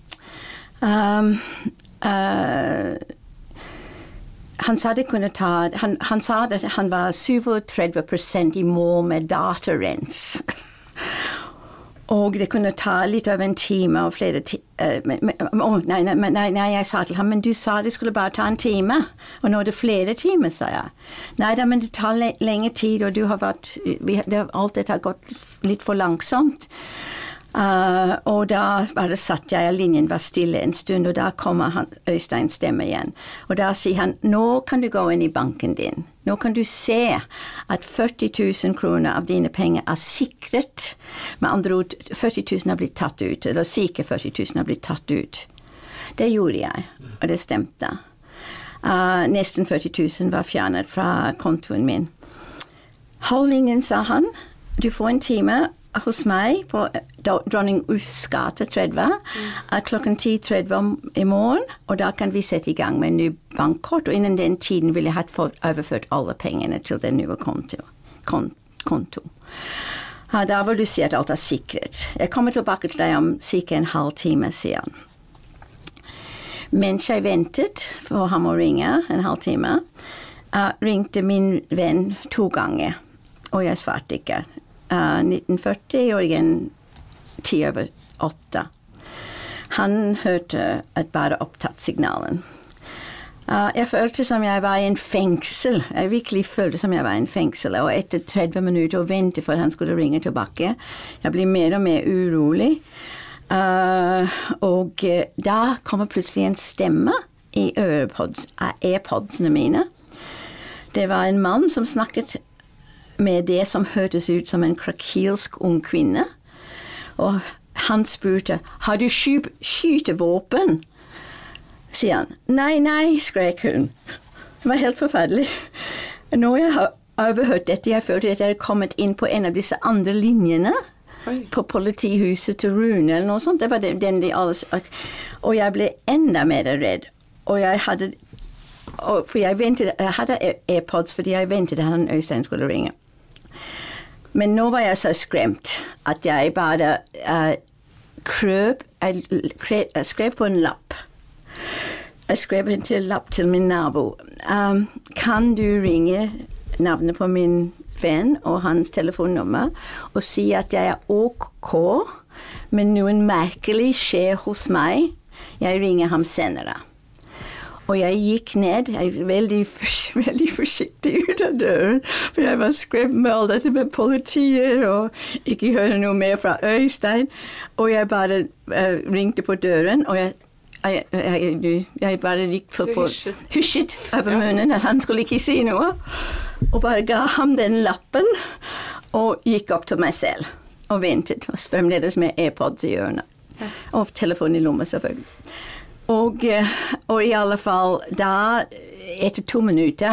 Han sa det kunne ta han sa at han var 37% I mål med datarens. Og det kunne ta litt over en time og flere nei, jeg sa til ham, men du sa det skulle bare ta en time, og nå det flere timer, sa jeg. Nei da, men det tar lenge tid, og du har vært, alt dette har gått litt for langsomt. Og da bare satt jeg, linjen var stille en stund, og da kommer Øysteins stemme igjen. Og da sier han, nå kan du gå inn I banken din. Nå kan du se at 40 000 kroner av dine penger sikret. Med andre ord, 40 000 har blitt tatt ut, eller sikkert 40 000 har blitt tatt ut. Det gjorde jeg, og det stemte. Nesten 40 000 var fjernet fra kontoen min. Holdningen, sa han, du får en time hos meg på Dronning Ulfs gate 30 klokken 10:30 I morgen, og da kan vi sette I gang med en ny bankkort, og innen den tiden vil jeg ha overført alle pengene til den nye konto. Da vil du si at alt sikret. Jeg kommer tilbake til deg om cirka en halv time, sier han. Mens jeg ventet for ham å ringe en halv time, ringte min venn 2 ganger, og jeg svarte ikke. 1940 og igjen 7:50. Han hørte at bare opptatt signalen. Jeg følte som jeg var I en fengsel. Jeg virkelig følte som jeg var I en fengsel. Og etter 30 minutter å vente for at han skulle ringe tilbake, jeg ble mer og mer urolig. Og da kommer plutselig en stemme I AirPodsene mine. Det var en mann som snakket med det som hørtes ut som en krakilsk ung kvinne. Og han spurte, har du skytevåpen? Sier han. Nei, skrek hun. Det var helt forferdelig. Når jeg har overhørt dette, jeg følte at jeg hadde kommet inn på en av disse andre linjene på politihuset til Rune eller noe sånt. Det var den de alles. Og jeg ble enda mer redd. Og jeg hadde jeg hadde AirPods fordi jeg ventet at han Øystein skulle ringe. Men nå var jeg så skremt at jeg bare skrev på en lapp. Jeg skrev en lapp til min nabo. Kan du ringe navnet på min venn og hans telefonnummer og si at jeg OK, men noen merkelig skjer hos meg. Jeg ringer ham senere. Og jeg gikk ned, veldig forsiktig ut av døren, for jeg var skremt med alt dette med politiet, og ikke hørte noe mer fra Øystein. Og jeg bare ringte på døren, og jeg bare gikk på hysjet over munnen, at han skulle ikke si noe, og bare ga ham den lappen, og gikk opp til meg selv, og ventet, og fremdeles med AirPods I ørene, og telefonen I lommen selvfølgelig. Og I alle fall, da, etter 2 minutter,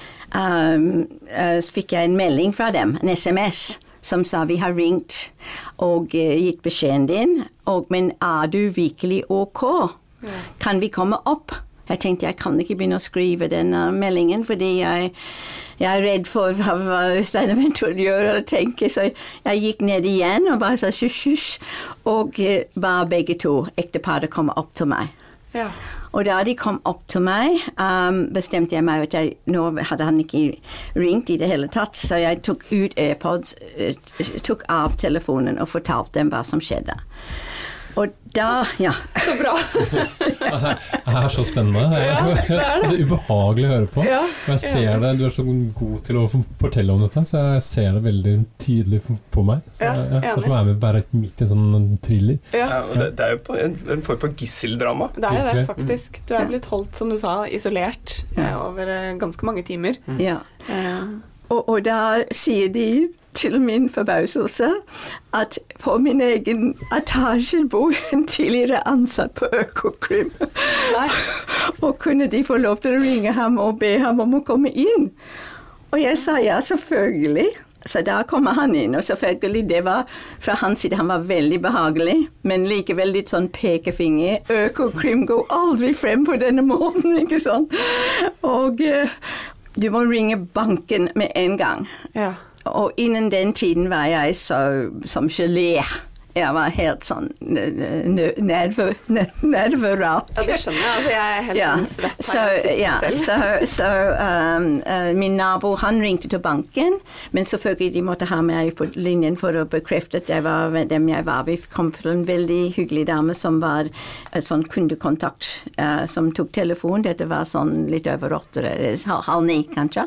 fikk jeg en melding fra dem, en SMS, som sa vi har ringt og gitt beskjeden din, men du virkelig OK? Kan vi komme opp? Jeg tenkte jeg kan ikke begynne å skrive denne meldingen, fordi jeg redd for hva Øystein eventuelt gjør eller tenker, så jeg gikk ned igjen og bare sa shush, og ba begge to ekteparet komme opp til meg. Ja. Og da de kom opp til meg, bestemte jeg meg at nå hadde han ikke ringt I det hele tatt, så jeg tok ut AirPods, tok av telefonen og fortalte dem hva som skjedde. Og da, ja. Så bra. Det så spennende. Det så ubehagelig å høre på. Ja, og jeg ser det, du så god til å fortelle om dette, så jeg ser det veldig tydelig på meg. Så det som å være midt i en sånn thriller. Ja, og det jo på en form for gisseldrama. Det det, faktisk. Du blitt holdt, som du sa, isolert over ganske mange timer. Ja. Og da sier de til min forbauselse at på min egen etasje bor en tidligere ansatt på Økokrim. Og kunne de få lov til å ringe ham og be ham om å komme inn? Og jeg sa ja, selvfølgelig. Så da kommer han inn, og selvfølgelig, det var fra hans side, han var veldig behagelig, men likevel litt sånn pekefinger. Økokrim går aldri frem på denne måten, ikke sant? Og du må ringe banken med en gang. Ja. Og innen den tiden var jeg som gelé. Jeg var helt sånn nerverak. Ja, det skjønner jeg. Altså, jeg helt svett selv. Min nabo, han ringte til banken, men selvfølgelig de måtte ha meg på linjen for å bekrefte at jeg var dem jeg var. Vi kom til en veldig hyggelig dame som var sånn kundekontakt, som tok telefon. Dette var sånn litt over 8, 8:30 kanskje.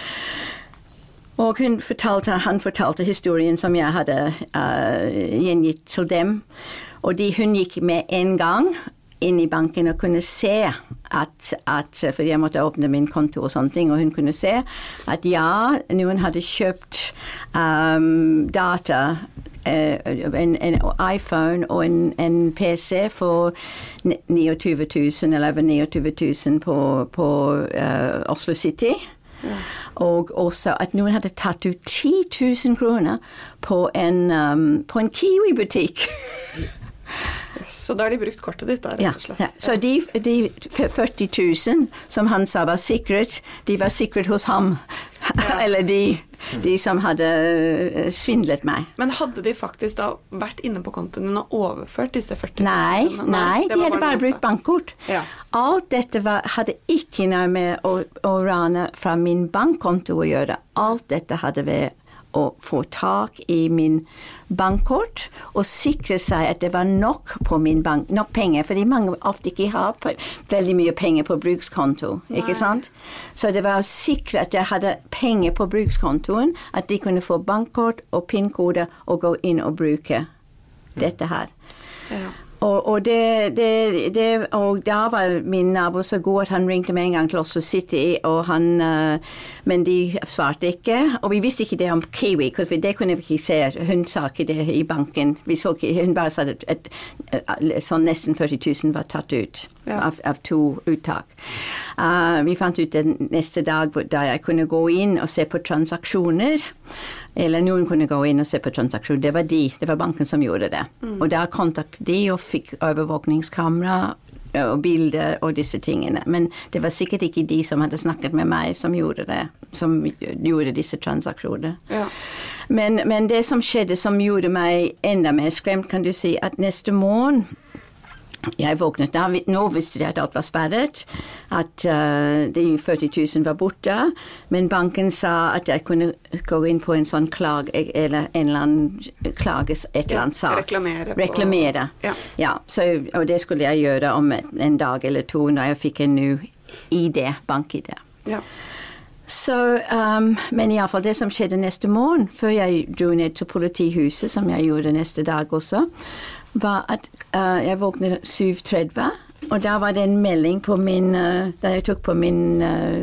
Og han fortalte historien som jeg hadde gjengitt til dem. Og hun gikk med en gang inn i banken og kunne se at for jeg måtte åpne min konto og sånne ting, og hun kunne se at ja, noen hadde kjøpt data, en iPhone og en PC for 29 000 eller 29 000 på Oslo City. Ja. Og også at noen hadde tatt ut 10 000 kroner på en Kiwi-butikk. Så da har de brukt kortet ditt da, rett og slett. Ja. Så de 40 000 som han sa var sikret, de var sikret hos ham. Ja. Eller de som hadde svindlet meg. Men hadde de faktisk da vært inne på kontoen din og overført disse 40 000? Nei, de hadde bare brukt bankkort. Ja. Alt dette hadde ikke noe med å rane fra min bankkonto å gjøre. Alt dette hadde ved å få tak i min bankkort og sikre seg at det var nok på min bank, nok penger, fordi mange ofte ikke har veldig mye penger på brukskonto, ikke sant? Så det var å sikre at jeg hadde penger på brukskontoen, at de kunne få bankkort og PIN-kode og gå inn og bruke dette her. Ja. Og da var min nabo så god at han ringte med en gang til Oslo City, men de svarte ikke, og vi visste ikke det om Kiwi, for det kunne vi ikke se, hun sa ikke det i banken, vi så ikke, hun bare sa at sånn nesten 40 000 var tatt ut av 2 uttak. Vi fant ut den neste dag da jeg kunne gå inn og se på transaksjoner, eller noen kunne gå inn og se på transaksjoner. Det var banken som gjorde det. Og da kontaktet de og fikk overvåkningskamera og bilder og disse tingene. Men det var sikkert ikke de som hadde snakket med meg som gjorde det, som gjorde disse transaksjonene. Ja. Men det som skjedde som gjorde meg enda mer skremt, kan du si, at neste morgen jeg våknet da, nå visste jeg at alt var sperret, at de 40 000 var borte, men banken sa at jeg kunne gå inn på en sånn klage, eller en eller annen klages et eller annet sak. Reklamere. Ja, og det skulle jeg gjøre om en dag eller 2 når jeg fikk en ny bank-ID. Ja. Så, men i alle fall det som skjedde neste morgen, før jeg dro ned til politihuset, som jeg gjorde neste dag også, var at jeg våknet 7:30, og da var det en melding på min, da jeg tok på min,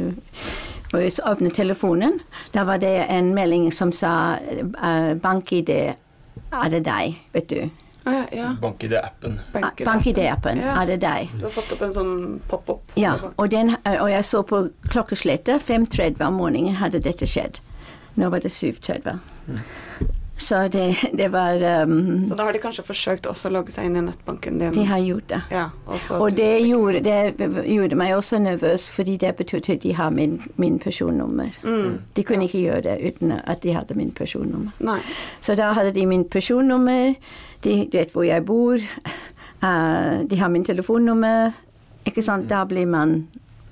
og jeg åpnet telefonen, da var det en melding som sa, BankID, det deg, vet du? Ja. BankID-appen. BankID-appen, det deg. Du har fått opp en sånn pop-up. Ja, og jeg så på klokkeslettet, 5:30 om morgenen hadde dette skjedd. Nå var det 7:30. Så det var Så da har de kanskje forsøkt også å logge seg inn i nettbanken din? De har gjort det. Ja, og det gjorde meg også nervøs, fordi det betydde at de har min personnummer. De kunne ikke gjøre det uten at de hadde min personnummer. Nei. Så da hadde de min personnummer, de vet hvor jeg bor, de har min telefonnummer, ikke sant? Da blir man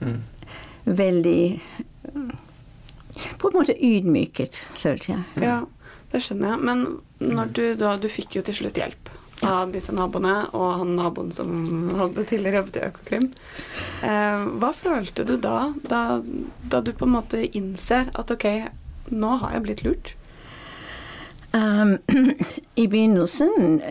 veldig på en måte ydmyket, følte jeg. Ja. Det skjønner jeg, men når du fikk jo til slutt hjelp av disse naboene, og han naboen som hadde tidligere jobbet i Økokrim. Hva følte du da du på en måte innser at ok, nå har jeg blitt lurt? I begynnelsen,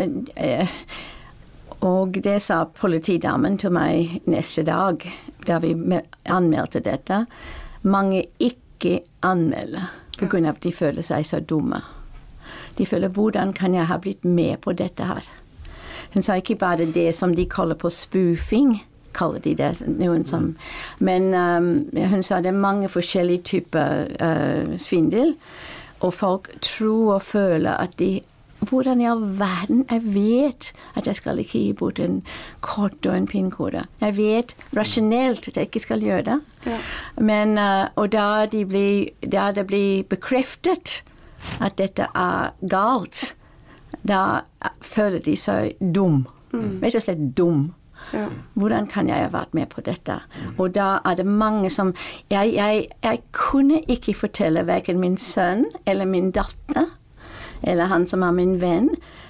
og det sa politidamen til meg neste dag, da vi anmeldte dette, mange ikke anmelder på grunn av at de føler seg så dumme. De føler, hvordan kan jeg ha blitt med på dette her? Hun sa ikke bare det som de kaller på spoofing, kaller de det, noen som, men hun sa det mange forskjellige typer svindel, og folk tror og føler at hvordan i all verden, jeg vet at jeg skal ikke gi bort en kort og en pinkode. Jeg vet rasjonelt at jeg ikke skal gjøre det. Ja. Men, og da det blir bekreftet at dette galt, da føler de seg dum. Rett og slett dum. Ja. Hvordan kan jeg ha vært med på dette? Og da det mange som jeg kunne ikke fortelle hverken min sønn eller min datter eller han som min venn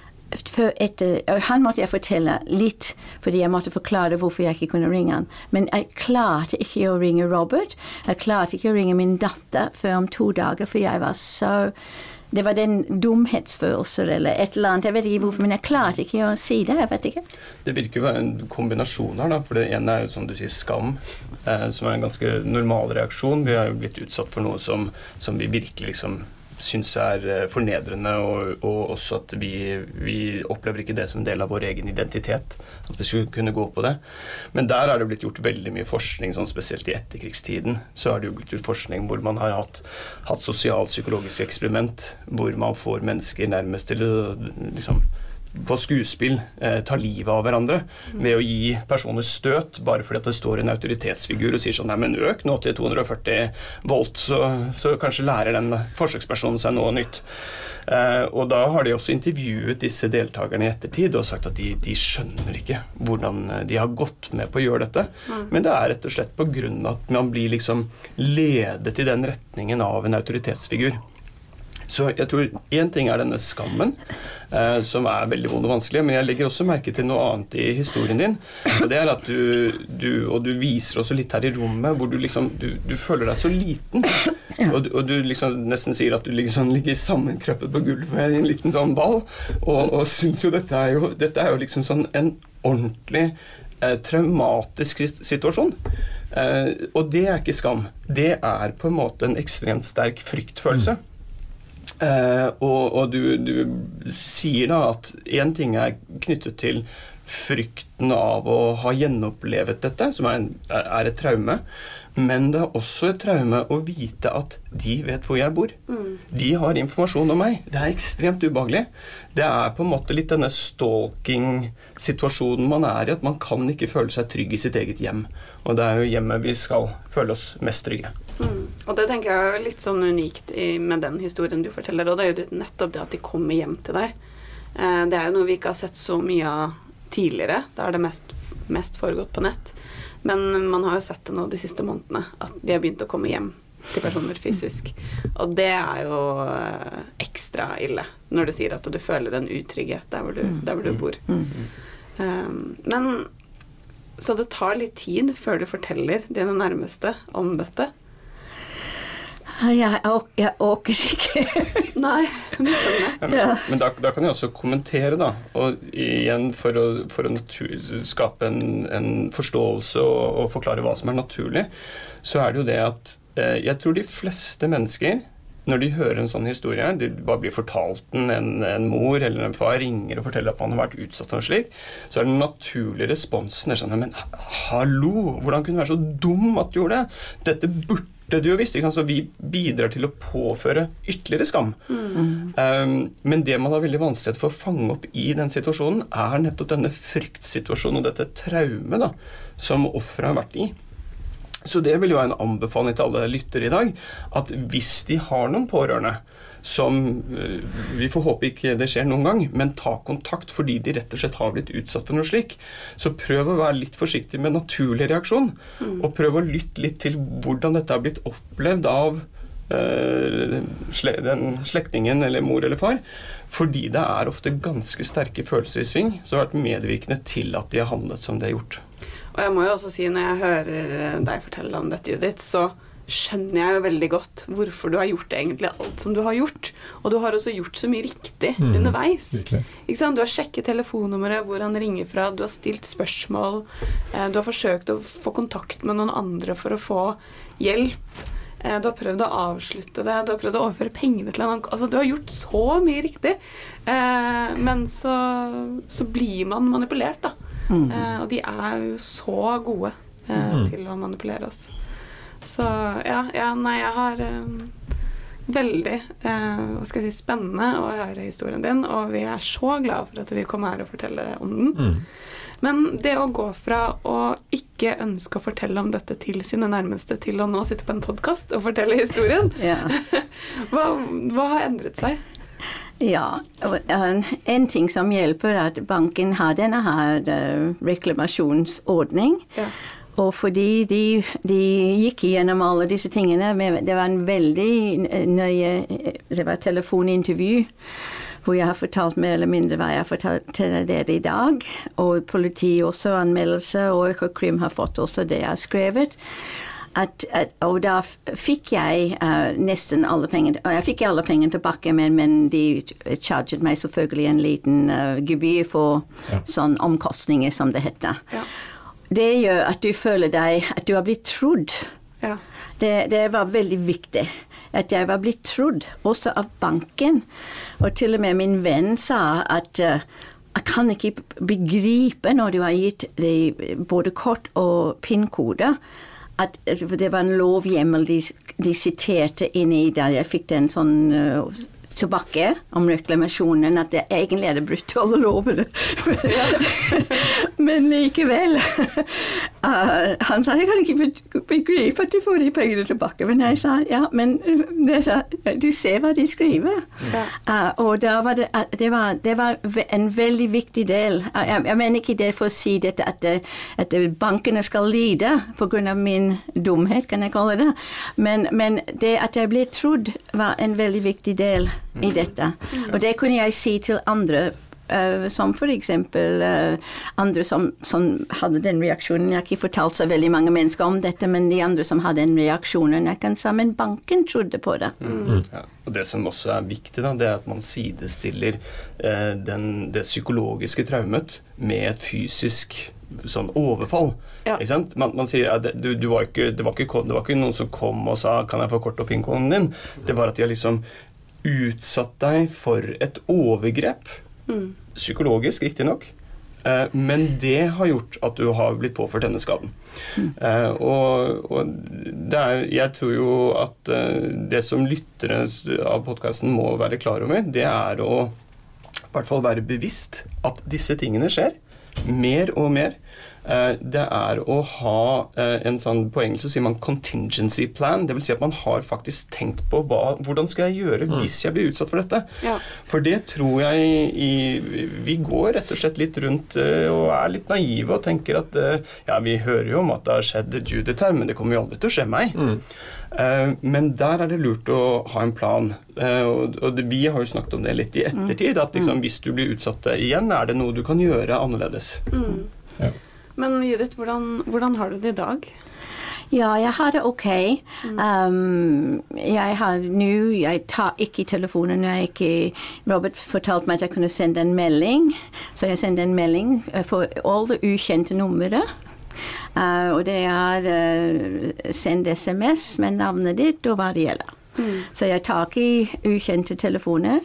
han måtte jeg fortelle litt fordi jeg måtte forklare hvorfor jeg ikke kunne ringe han, men jeg klarte ikke å ringe Robert, jeg klarte ikke å ringe min datter før om 2 dager, for jeg var så det var den dumhetsfølelsen eller et eller annet, jeg vet ikke hvorfor, men jeg klarte ikke å si det, jeg vet ikke. Det virker jo en kombinasjon her da, for det ene jo som du sier skam, som en ganske normal reaksjon. Vi har jo blitt utsatt for noe som vi virkelig liksom synes fornedrende, og også at vi opplever ikke det som en del av vår egen identitet, at vi skulle kunne gå på det. Men der det blitt gjort veldig mye forskning, sånn spesielt i etterkrigstiden, så det jo blitt gjort forskning hvor man har hatt sosialpsykologisk eksperiment, hvor man får mennesker nærmest til å liksom på skuespill ta livet av hverandre ved å gi personer støt bare fordi at det står en autoritetsfigur og sier sånn, nei, men øk nå til 240 volt, så kanskje lærer den forsøkspersonen seg noe nytt. Og da har de også intervjuet disse deltakerne i ettertid og sagt at de skjønner ikke hvordan de har gått med på å gjøre dette, men det rett og slett på grunn av at man blir liksom ledet i den retningen av en autoritetsfigur. Så jeg tror en ting denne skammen, som veldig vond og vanskelig, men jeg legger også merke til noe annet i historien din, og det at du viser også litt her i rommet, hvor du liksom, du føler deg så liten, og du liksom nesten sier at du ligger sammenkrøpet på gulvet i en liten sånn ball, og synes jo dette er jo liksom sånn en ordentlig traumatisk situasjon. Og det ikke skam, det på en måte en ekstremt sterk fryktfølelse. Og du sier da at en ting knyttet til frykten av å ha gjennopplevet dette, som et traume, men det også et traume å vite at de vet hvor jeg bor. De har informasjon om meg. Det ekstremt ubehagelig. Det på en måte litt denne stalking-situasjonen man i, at man kan ikke føle seg trygg i sitt eget hjem. Og det jo hjemmet vi skal føle oss mest trygge. Og det tenker jeg litt sånn unikt med den historien du forteller, og det jo nettopp det at de kommer hjem til deg. Det jo noe vi ikke har sett så mye av tidligere, da det mest foregått på nett. Men man har jo sett det nå de siste månedene, at de har begynt å komme hjem til personer fysisk. Og det jo ekstra ille, når du sier at du føler en utrygghet der hvor du bor. Men så det tar litt tid før du forteller dine nærmeste om dette. Jeg orker ikke. Nei, det skjønner jeg. Men da kan jeg også kommentere da, og igjen for å skape en forståelse og forklare hva som naturlig, så det jo det at jeg tror de fleste mennesker, når de hører en sånn historie, de bare blir fortalt en mor eller en far ringer og forteller at man har vært utsatt for noe slik, så den naturlige responsen sånn, men hallo, hvordan kunne du være så dum at du gjorde det? Dette burde du jo visst, ikke sant? Så vi bidrar til å påføre ytterligere skam. Men det man har veldig vanskelighet for å fange opp i den situasjonen, nettopp denne fryktsituasjonen og dette traumet da, som offeret har vært i. Så det vil jo være en anbefaling til alle lyttere i dag, at hvis de har noen pårørende, som vi får håpe ikke det skjer noen gang, men ta kontakt fordi de rett og slett har blitt utsatt for noe slik, så prøv å være litt forsiktig med naturlig reaksjon, og prøv å lytte litt til hvordan dette har blitt opplevd av den slektningen eller mor eller far, fordi det ofte ganske sterke følelser i sving, så har det vært medvirkende til at de har handlet som de har gjort. Og jeg må jo også si, når jeg hører deg fortelle om dette, Judith, så skjønner jeg jo veldig godt hvorfor du har gjort egentlig alt som du har gjort. Og du har også gjort så mye riktig underveis. Ikke sant? Du har sjekket telefonnummeret, hvor han ringer fra, du har stilt spørsmål, du har forsøkt å få kontakt med noen andre for å få hjelp. Du har prøvd å avslutte det, du har prøvd å overføre pengene til en annen. Altså, du har gjort så mye riktig, men så blir man manipulert, da. Og de jo så gode til å manipulere oss. Så nei, jeg har veldig spennende å høre historien din, og vi så glade for at vi kom her og fortelle om den. Men det å gå fra å ikke ønske å fortelle om dette til sine nærmeste, til å nå sitte på en podcast og fortelle historien, hva har endret seg? Ja, en ting som hjelper at banken har denne her reklamasjonsordning, og fordi de gikk igjennom alle disse tingene, det var en veldig nøye, det var telefonintervju, hvor jeg har fortalt mer eller mindre hva jeg har fortalt til dere i dag, og politiet også anmeldelse, og Økokrim har fått også det jeg har skrevet. Og da fikk jeg nesten alle pengene, og jeg fikk alle pengene tilbake, men de charget meg selvfølgelig en liten gebyr for sånn omkostninger som det heter. Det gjør at du føler deg, at du har blitt trodd. Det var veldig viktig. At jeg var blitt trodd, også av banken. Og til og med min venn sa at jeg kan ikke begripe når du har gitt både kort og PIN-kode, at det var en lovhjemmel de siterte inn i der jeg fikk den sånn tilbake om reklamasjonen, at det egentlig det brutt alle lovene. Men likevel, han sa, jeg kan ikke begripe at du får de pengene tilbake, men jeg sa, men du ser hva de skriver. Og da var det var en veldig viktig del. Jeg mener ikke det for å si dette, at bankene skal lide på grunn av min dumhet, kan jeg kalle det. Men det at jeg ble trodd var en veldig viktig del i dette. Og det kunne jeg si til andre, som for eksempel andre som hadde den reaksjonen. Jeg har ikke fortalt så veldig mange mennesker om dette, men de andre som hadde den reaksjonen, jeg kan si, men banken trodde på det. Og det som også viktig, da, det at man sidestiller det psykologiske traumet med et fysisk sånn overfall. Ikke sant? Man sier at det var ikke noen som kom og sa, kan jeg få kort og PIN-koden din? Det var at de har liksom utsatt deg for et overgrep, psykologisk riktig nok, men det har gjort at du har blitt påført denne skaden. Og jeg tror jo at det som lyttere av podcasten må være klar over, det å i hvert fall være bevisst at disse tingene skjer, mer og mer. Det å ha en sånn, på engelsk så sier man contingency plan, det vil si at man har faktisk tenkt på hvordan skal jeg gjøre hvis jeg blir utsatt for dette. For det tror jeg vi går rett og slett litt rundt og litt naive og tenker at vi hører jo om at det har skjedd Judith her, men det kommer jo aldri til å skje meg. Men der det lurt å ha en plan, og vi har jo snakket om det litt i ettertid, at liksom, hvis du blir utsatt igjen, det noe du kan gjøre annerledes. Men Judith, hvordan har du det i dag? Ja, jeg har det ok. Jeg tar ikke telefonen. Robert fortalte meg at jeg kunne sende en melding, så jeg sendte en melding for alle ukjente numre. Og det send SMS med navnet ditt og hva det gjelder. Så jeg tar ikke ukjente telefoner.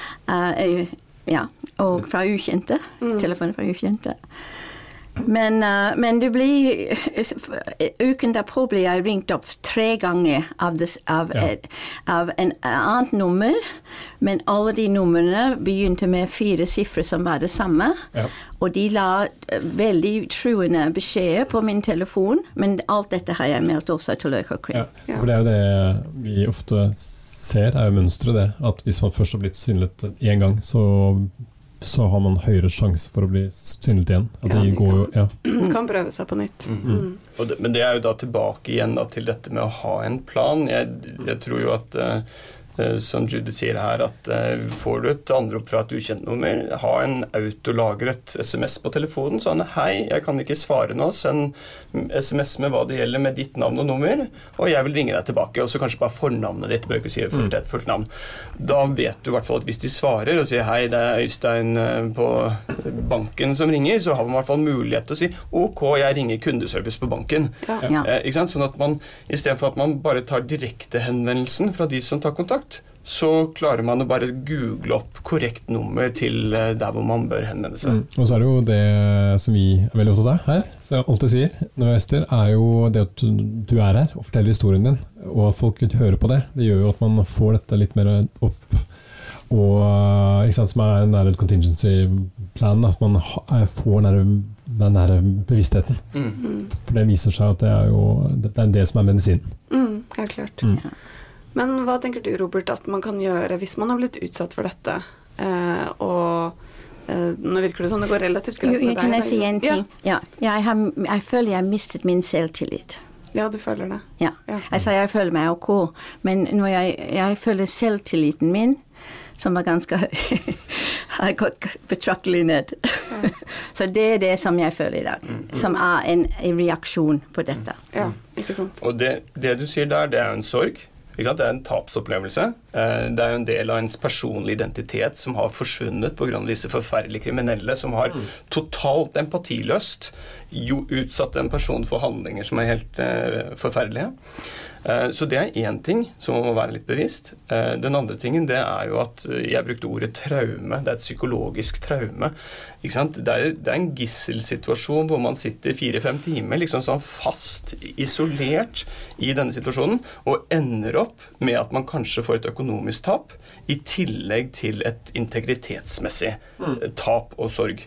Og fra ukjente. Telefoner fra ukjente. Men det blir uken derpå ble jeg ringt opp 3 ganger av en annet nummer, men alle de numrene begynte med 4 siffer som var det samme, og de la veldig truende beskjeder på min telefon, men alt dette har jeg meldt også til Økokrim. For det jo det vi ofte ser, jo mønstret det, at hvis man først har blitt svindlet en gang, så så har man høyere sjanse for å bli svindlet igjen. At de går jo, kan prøve seg på nytt. Men det jo da tilbake igjen da, til dette med å ha en plan. Jeg tror jo at som Judith sier her, at får du et anrop fra et ukjent nummer, ha en autolagret SMS på telefonen, sånn, hei, jeg kan ikke svare nå, send SMS med hva det gjelder med ditt navn og nummer, og jeg vil ringe deg tilbake, og så kanskje bare fornavnet ditt, bør ikke si fullt navn. Da vet du I hvert fall at hvis de svarer og sier, hei, det Øystein på banken som ringer, så har man I hvert fall mulighet til å si, ok, jeg ringer kundeservice på banken. Ikke sant? Sånn at man, I stedet for at man bare tar direkte henvendelsen fra de som tar kontakt, så klarer man å bare google opp korrekt nummer til der hvor man bør henvende seg. Og så det jo det som vi veldig opptatt av her, så jeg alltid sier, når Ester, jo det at du her og forteller historien din, og at folk hører på det. Det gjør jo at man får dette litt mer opp, og ikke sant, som en nære contingency-plan, at man får den nære bevisstheten. For det viser seg at det det som medisinen. Helt klart. Men hva tenker du, Robert, at man kan gjøre hvis man har blitt utsatt for dette? Nå virker det sånn, det går relativt greit med deg. Kan jeg si en ting? Ja. Jeg føler jeg har mistet min selvtillit. Ja, du føler det. Ja. Altså, jeg føler meg ok, men når jeg føler selvtilliten min, som var ganske høy, har gått betraktelig ned. Så det det som jeg føler I dag, som en reaksjon på dette. Ja, ikke sant. Og det du sier der, det jo en sorg. Det en tapsopplevelse. Det jo en del av ens personlige identitet som har forsvunnet på grunn av disse forferdelige kriminelle som har totalt empatiløst utsatt en person for handlinger som helt forferdelige. Så det en ting som man må være litt bevisst. Den andre tingen, det jo at jeg brukte ordet traume. Det et psykologisk traume. Ikke sant? Det en gisselsituasjon hvor man sitter 4-5 timer liksom sånn fast, isolert I denne situasjonen, og ender opp med at man kanskje får et økonomisk tap, I tillegg til et integritetsmessig tap og sorg.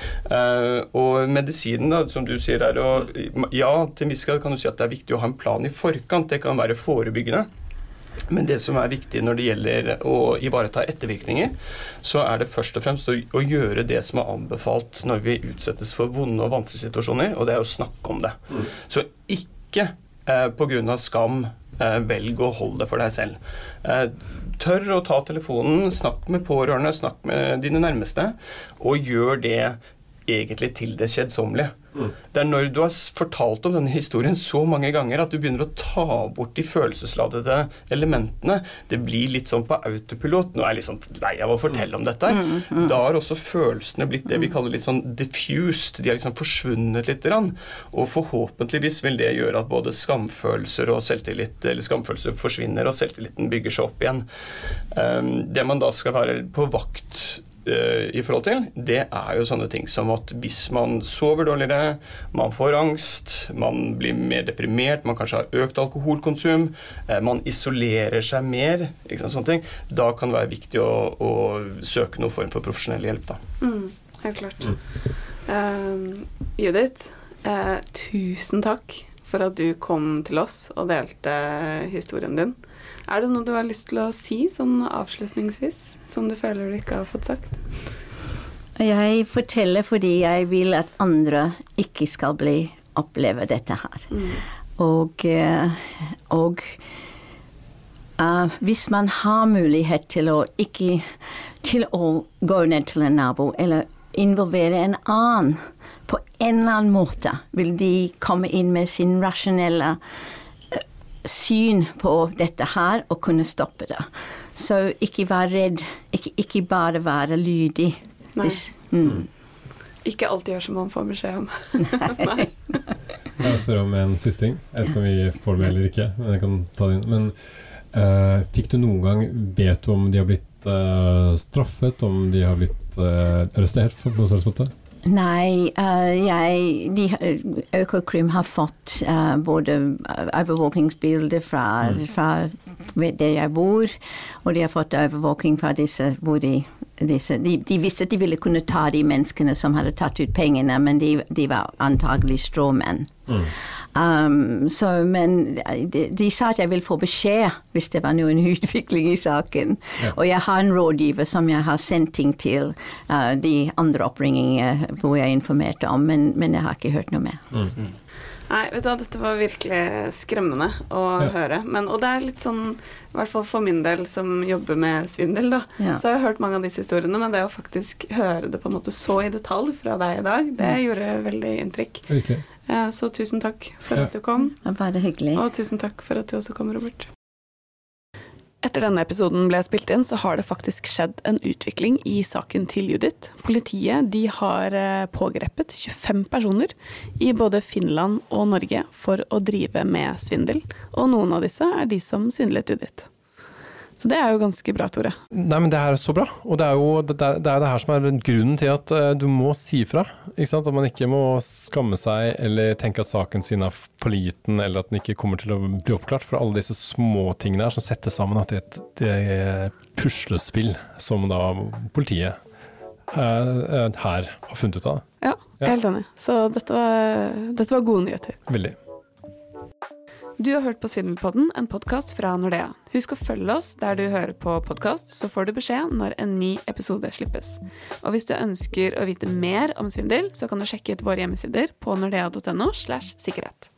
Og medisinen, da, som du sier der, ja, til en viss grad kan du si at det viktig å ha en plan I forkant, det kan være forebyggende. Men det som viktig når det gjelder å ivareta ettervirkninger, så det først og fremst å gjøre det som anbefalt når vi utsettes for vonde og vanskelige situasjoner, og det å snakke om det. Så ikke på grunn av skam velg å holde det for deg selv. Tør å ta telefonen, snakk med pårørende, snakk med dine nærmeste, og gjør det egentlig til det kjedsommelige. Det når du har fortalt om denne historien så mange ganger at du begynner å ta bort de følelsesladede elementene. Det blir litt sånn på autopilot. Nå jeg litt sånn lei av å fortelle om dette. Da har også følelsene blitt det vi kaller litt sånn diffused. De har liksom forsvunnet litt. Og forhåpentligvis vil det gjøre at både skamfølelser og selvtillit, eller skamfølelser forsvinner og selvtilliten bygger seg opp igjen. Det man da skal være på vakt I forhold til, det jo sånne ting som at hvis man sover dårligere, man får angst, man blir mer deprimert, man kanskje har økt alkoholkonsum, man isolerer seg mer, ikke sant, sånne ting, da kan det være viktig å søke noen form for profesjonell hjelp da. Helt klart. Judith, tusen takk for at du kom til oss og delte historien din. Det noe du har lyst til å si sånn avslutningsvis, som du føler du ikke har fått sagt? Jeg forteller fordi jeg vil at andre ikke skal oppleve dette her. Og hvis man har mulighet til å gå ned til en nabo, eller involvere en annen, på en eller annen måte vil de komme inn med sin rasjonelle syn på dette her og kunne stoppe det. Så ikke vær redd, ikke bare være lydig. Ikke alltid gjør som man får beskjed om. Nei. Jeg vil spørre om en siste ting. Jeg vet ikke om vi får det med eller ikke, men jeg kan ta det inn. Men fikk du noen gang, vet du om de har blitt straffet, om de har blitt arrestert på noen slags måte? Nei, Økokrim har fått både overvåkingsbilder fra der jeg bor, og de har fått overvåking fra disse hvor de de visste at de ville kunne ta de menneskene som hadde tatt ut pengene, men de var antagelig stråmenn. Men de sa at jeg vil få beskjed hvis det var noen utvikling i saken. Ja. Og jeg har en rådgiver som jeg har sendt ting til de andre oppringninger hvor jeg informerte om, men jeg har ikke hørt noe mer. Nei, vet du hva, dette var virkelig skremmende å høre. Og det litt sånn, i hvert fall for min del som jobber med svindel da, så har jeg hørt mange av disse historiene, men det å faktisk høre det på en måte så i detalj fra deg i dag, det gjorde veldig inntrykk. Virkelig. Så tusen takk for at du kom. Det var det hyggelig. Og tusen takk for at du også kom, Robert. Etter denne episoden ble spilt inn, så har det faktisk skjedd en utvikling i saken til Judith. Politiet, de har pågrepet 25 personer i både Finland og Norge for å drive med svindel. Og noen av disse de som svindlet Judith. Så det jo ganske bra, Tore. Nei, men det her så bra. Og det jo det her som grunnen til at du må si fra. Ikke sant? At man ikke må skamme seg eller tenke at saken sin for liten, eller at den ikke kommer til å bli oppklart. For alle disse små tingene her som setter sammen at det puslespill som da politiet her har funnet ut av. Ja, helt enig. Så dette var gode nyheter. Veldig. Du har hørt på Svindelpodden, en podcast fra Nordea. Husk å følge oss der du hører på podcast, så får du beskjed når en ny episode slippes. Og hvis du ønsker å vite mer om svindel, så kan du sjekke ut våre hjemmesider på nordea.no/sikkerhet.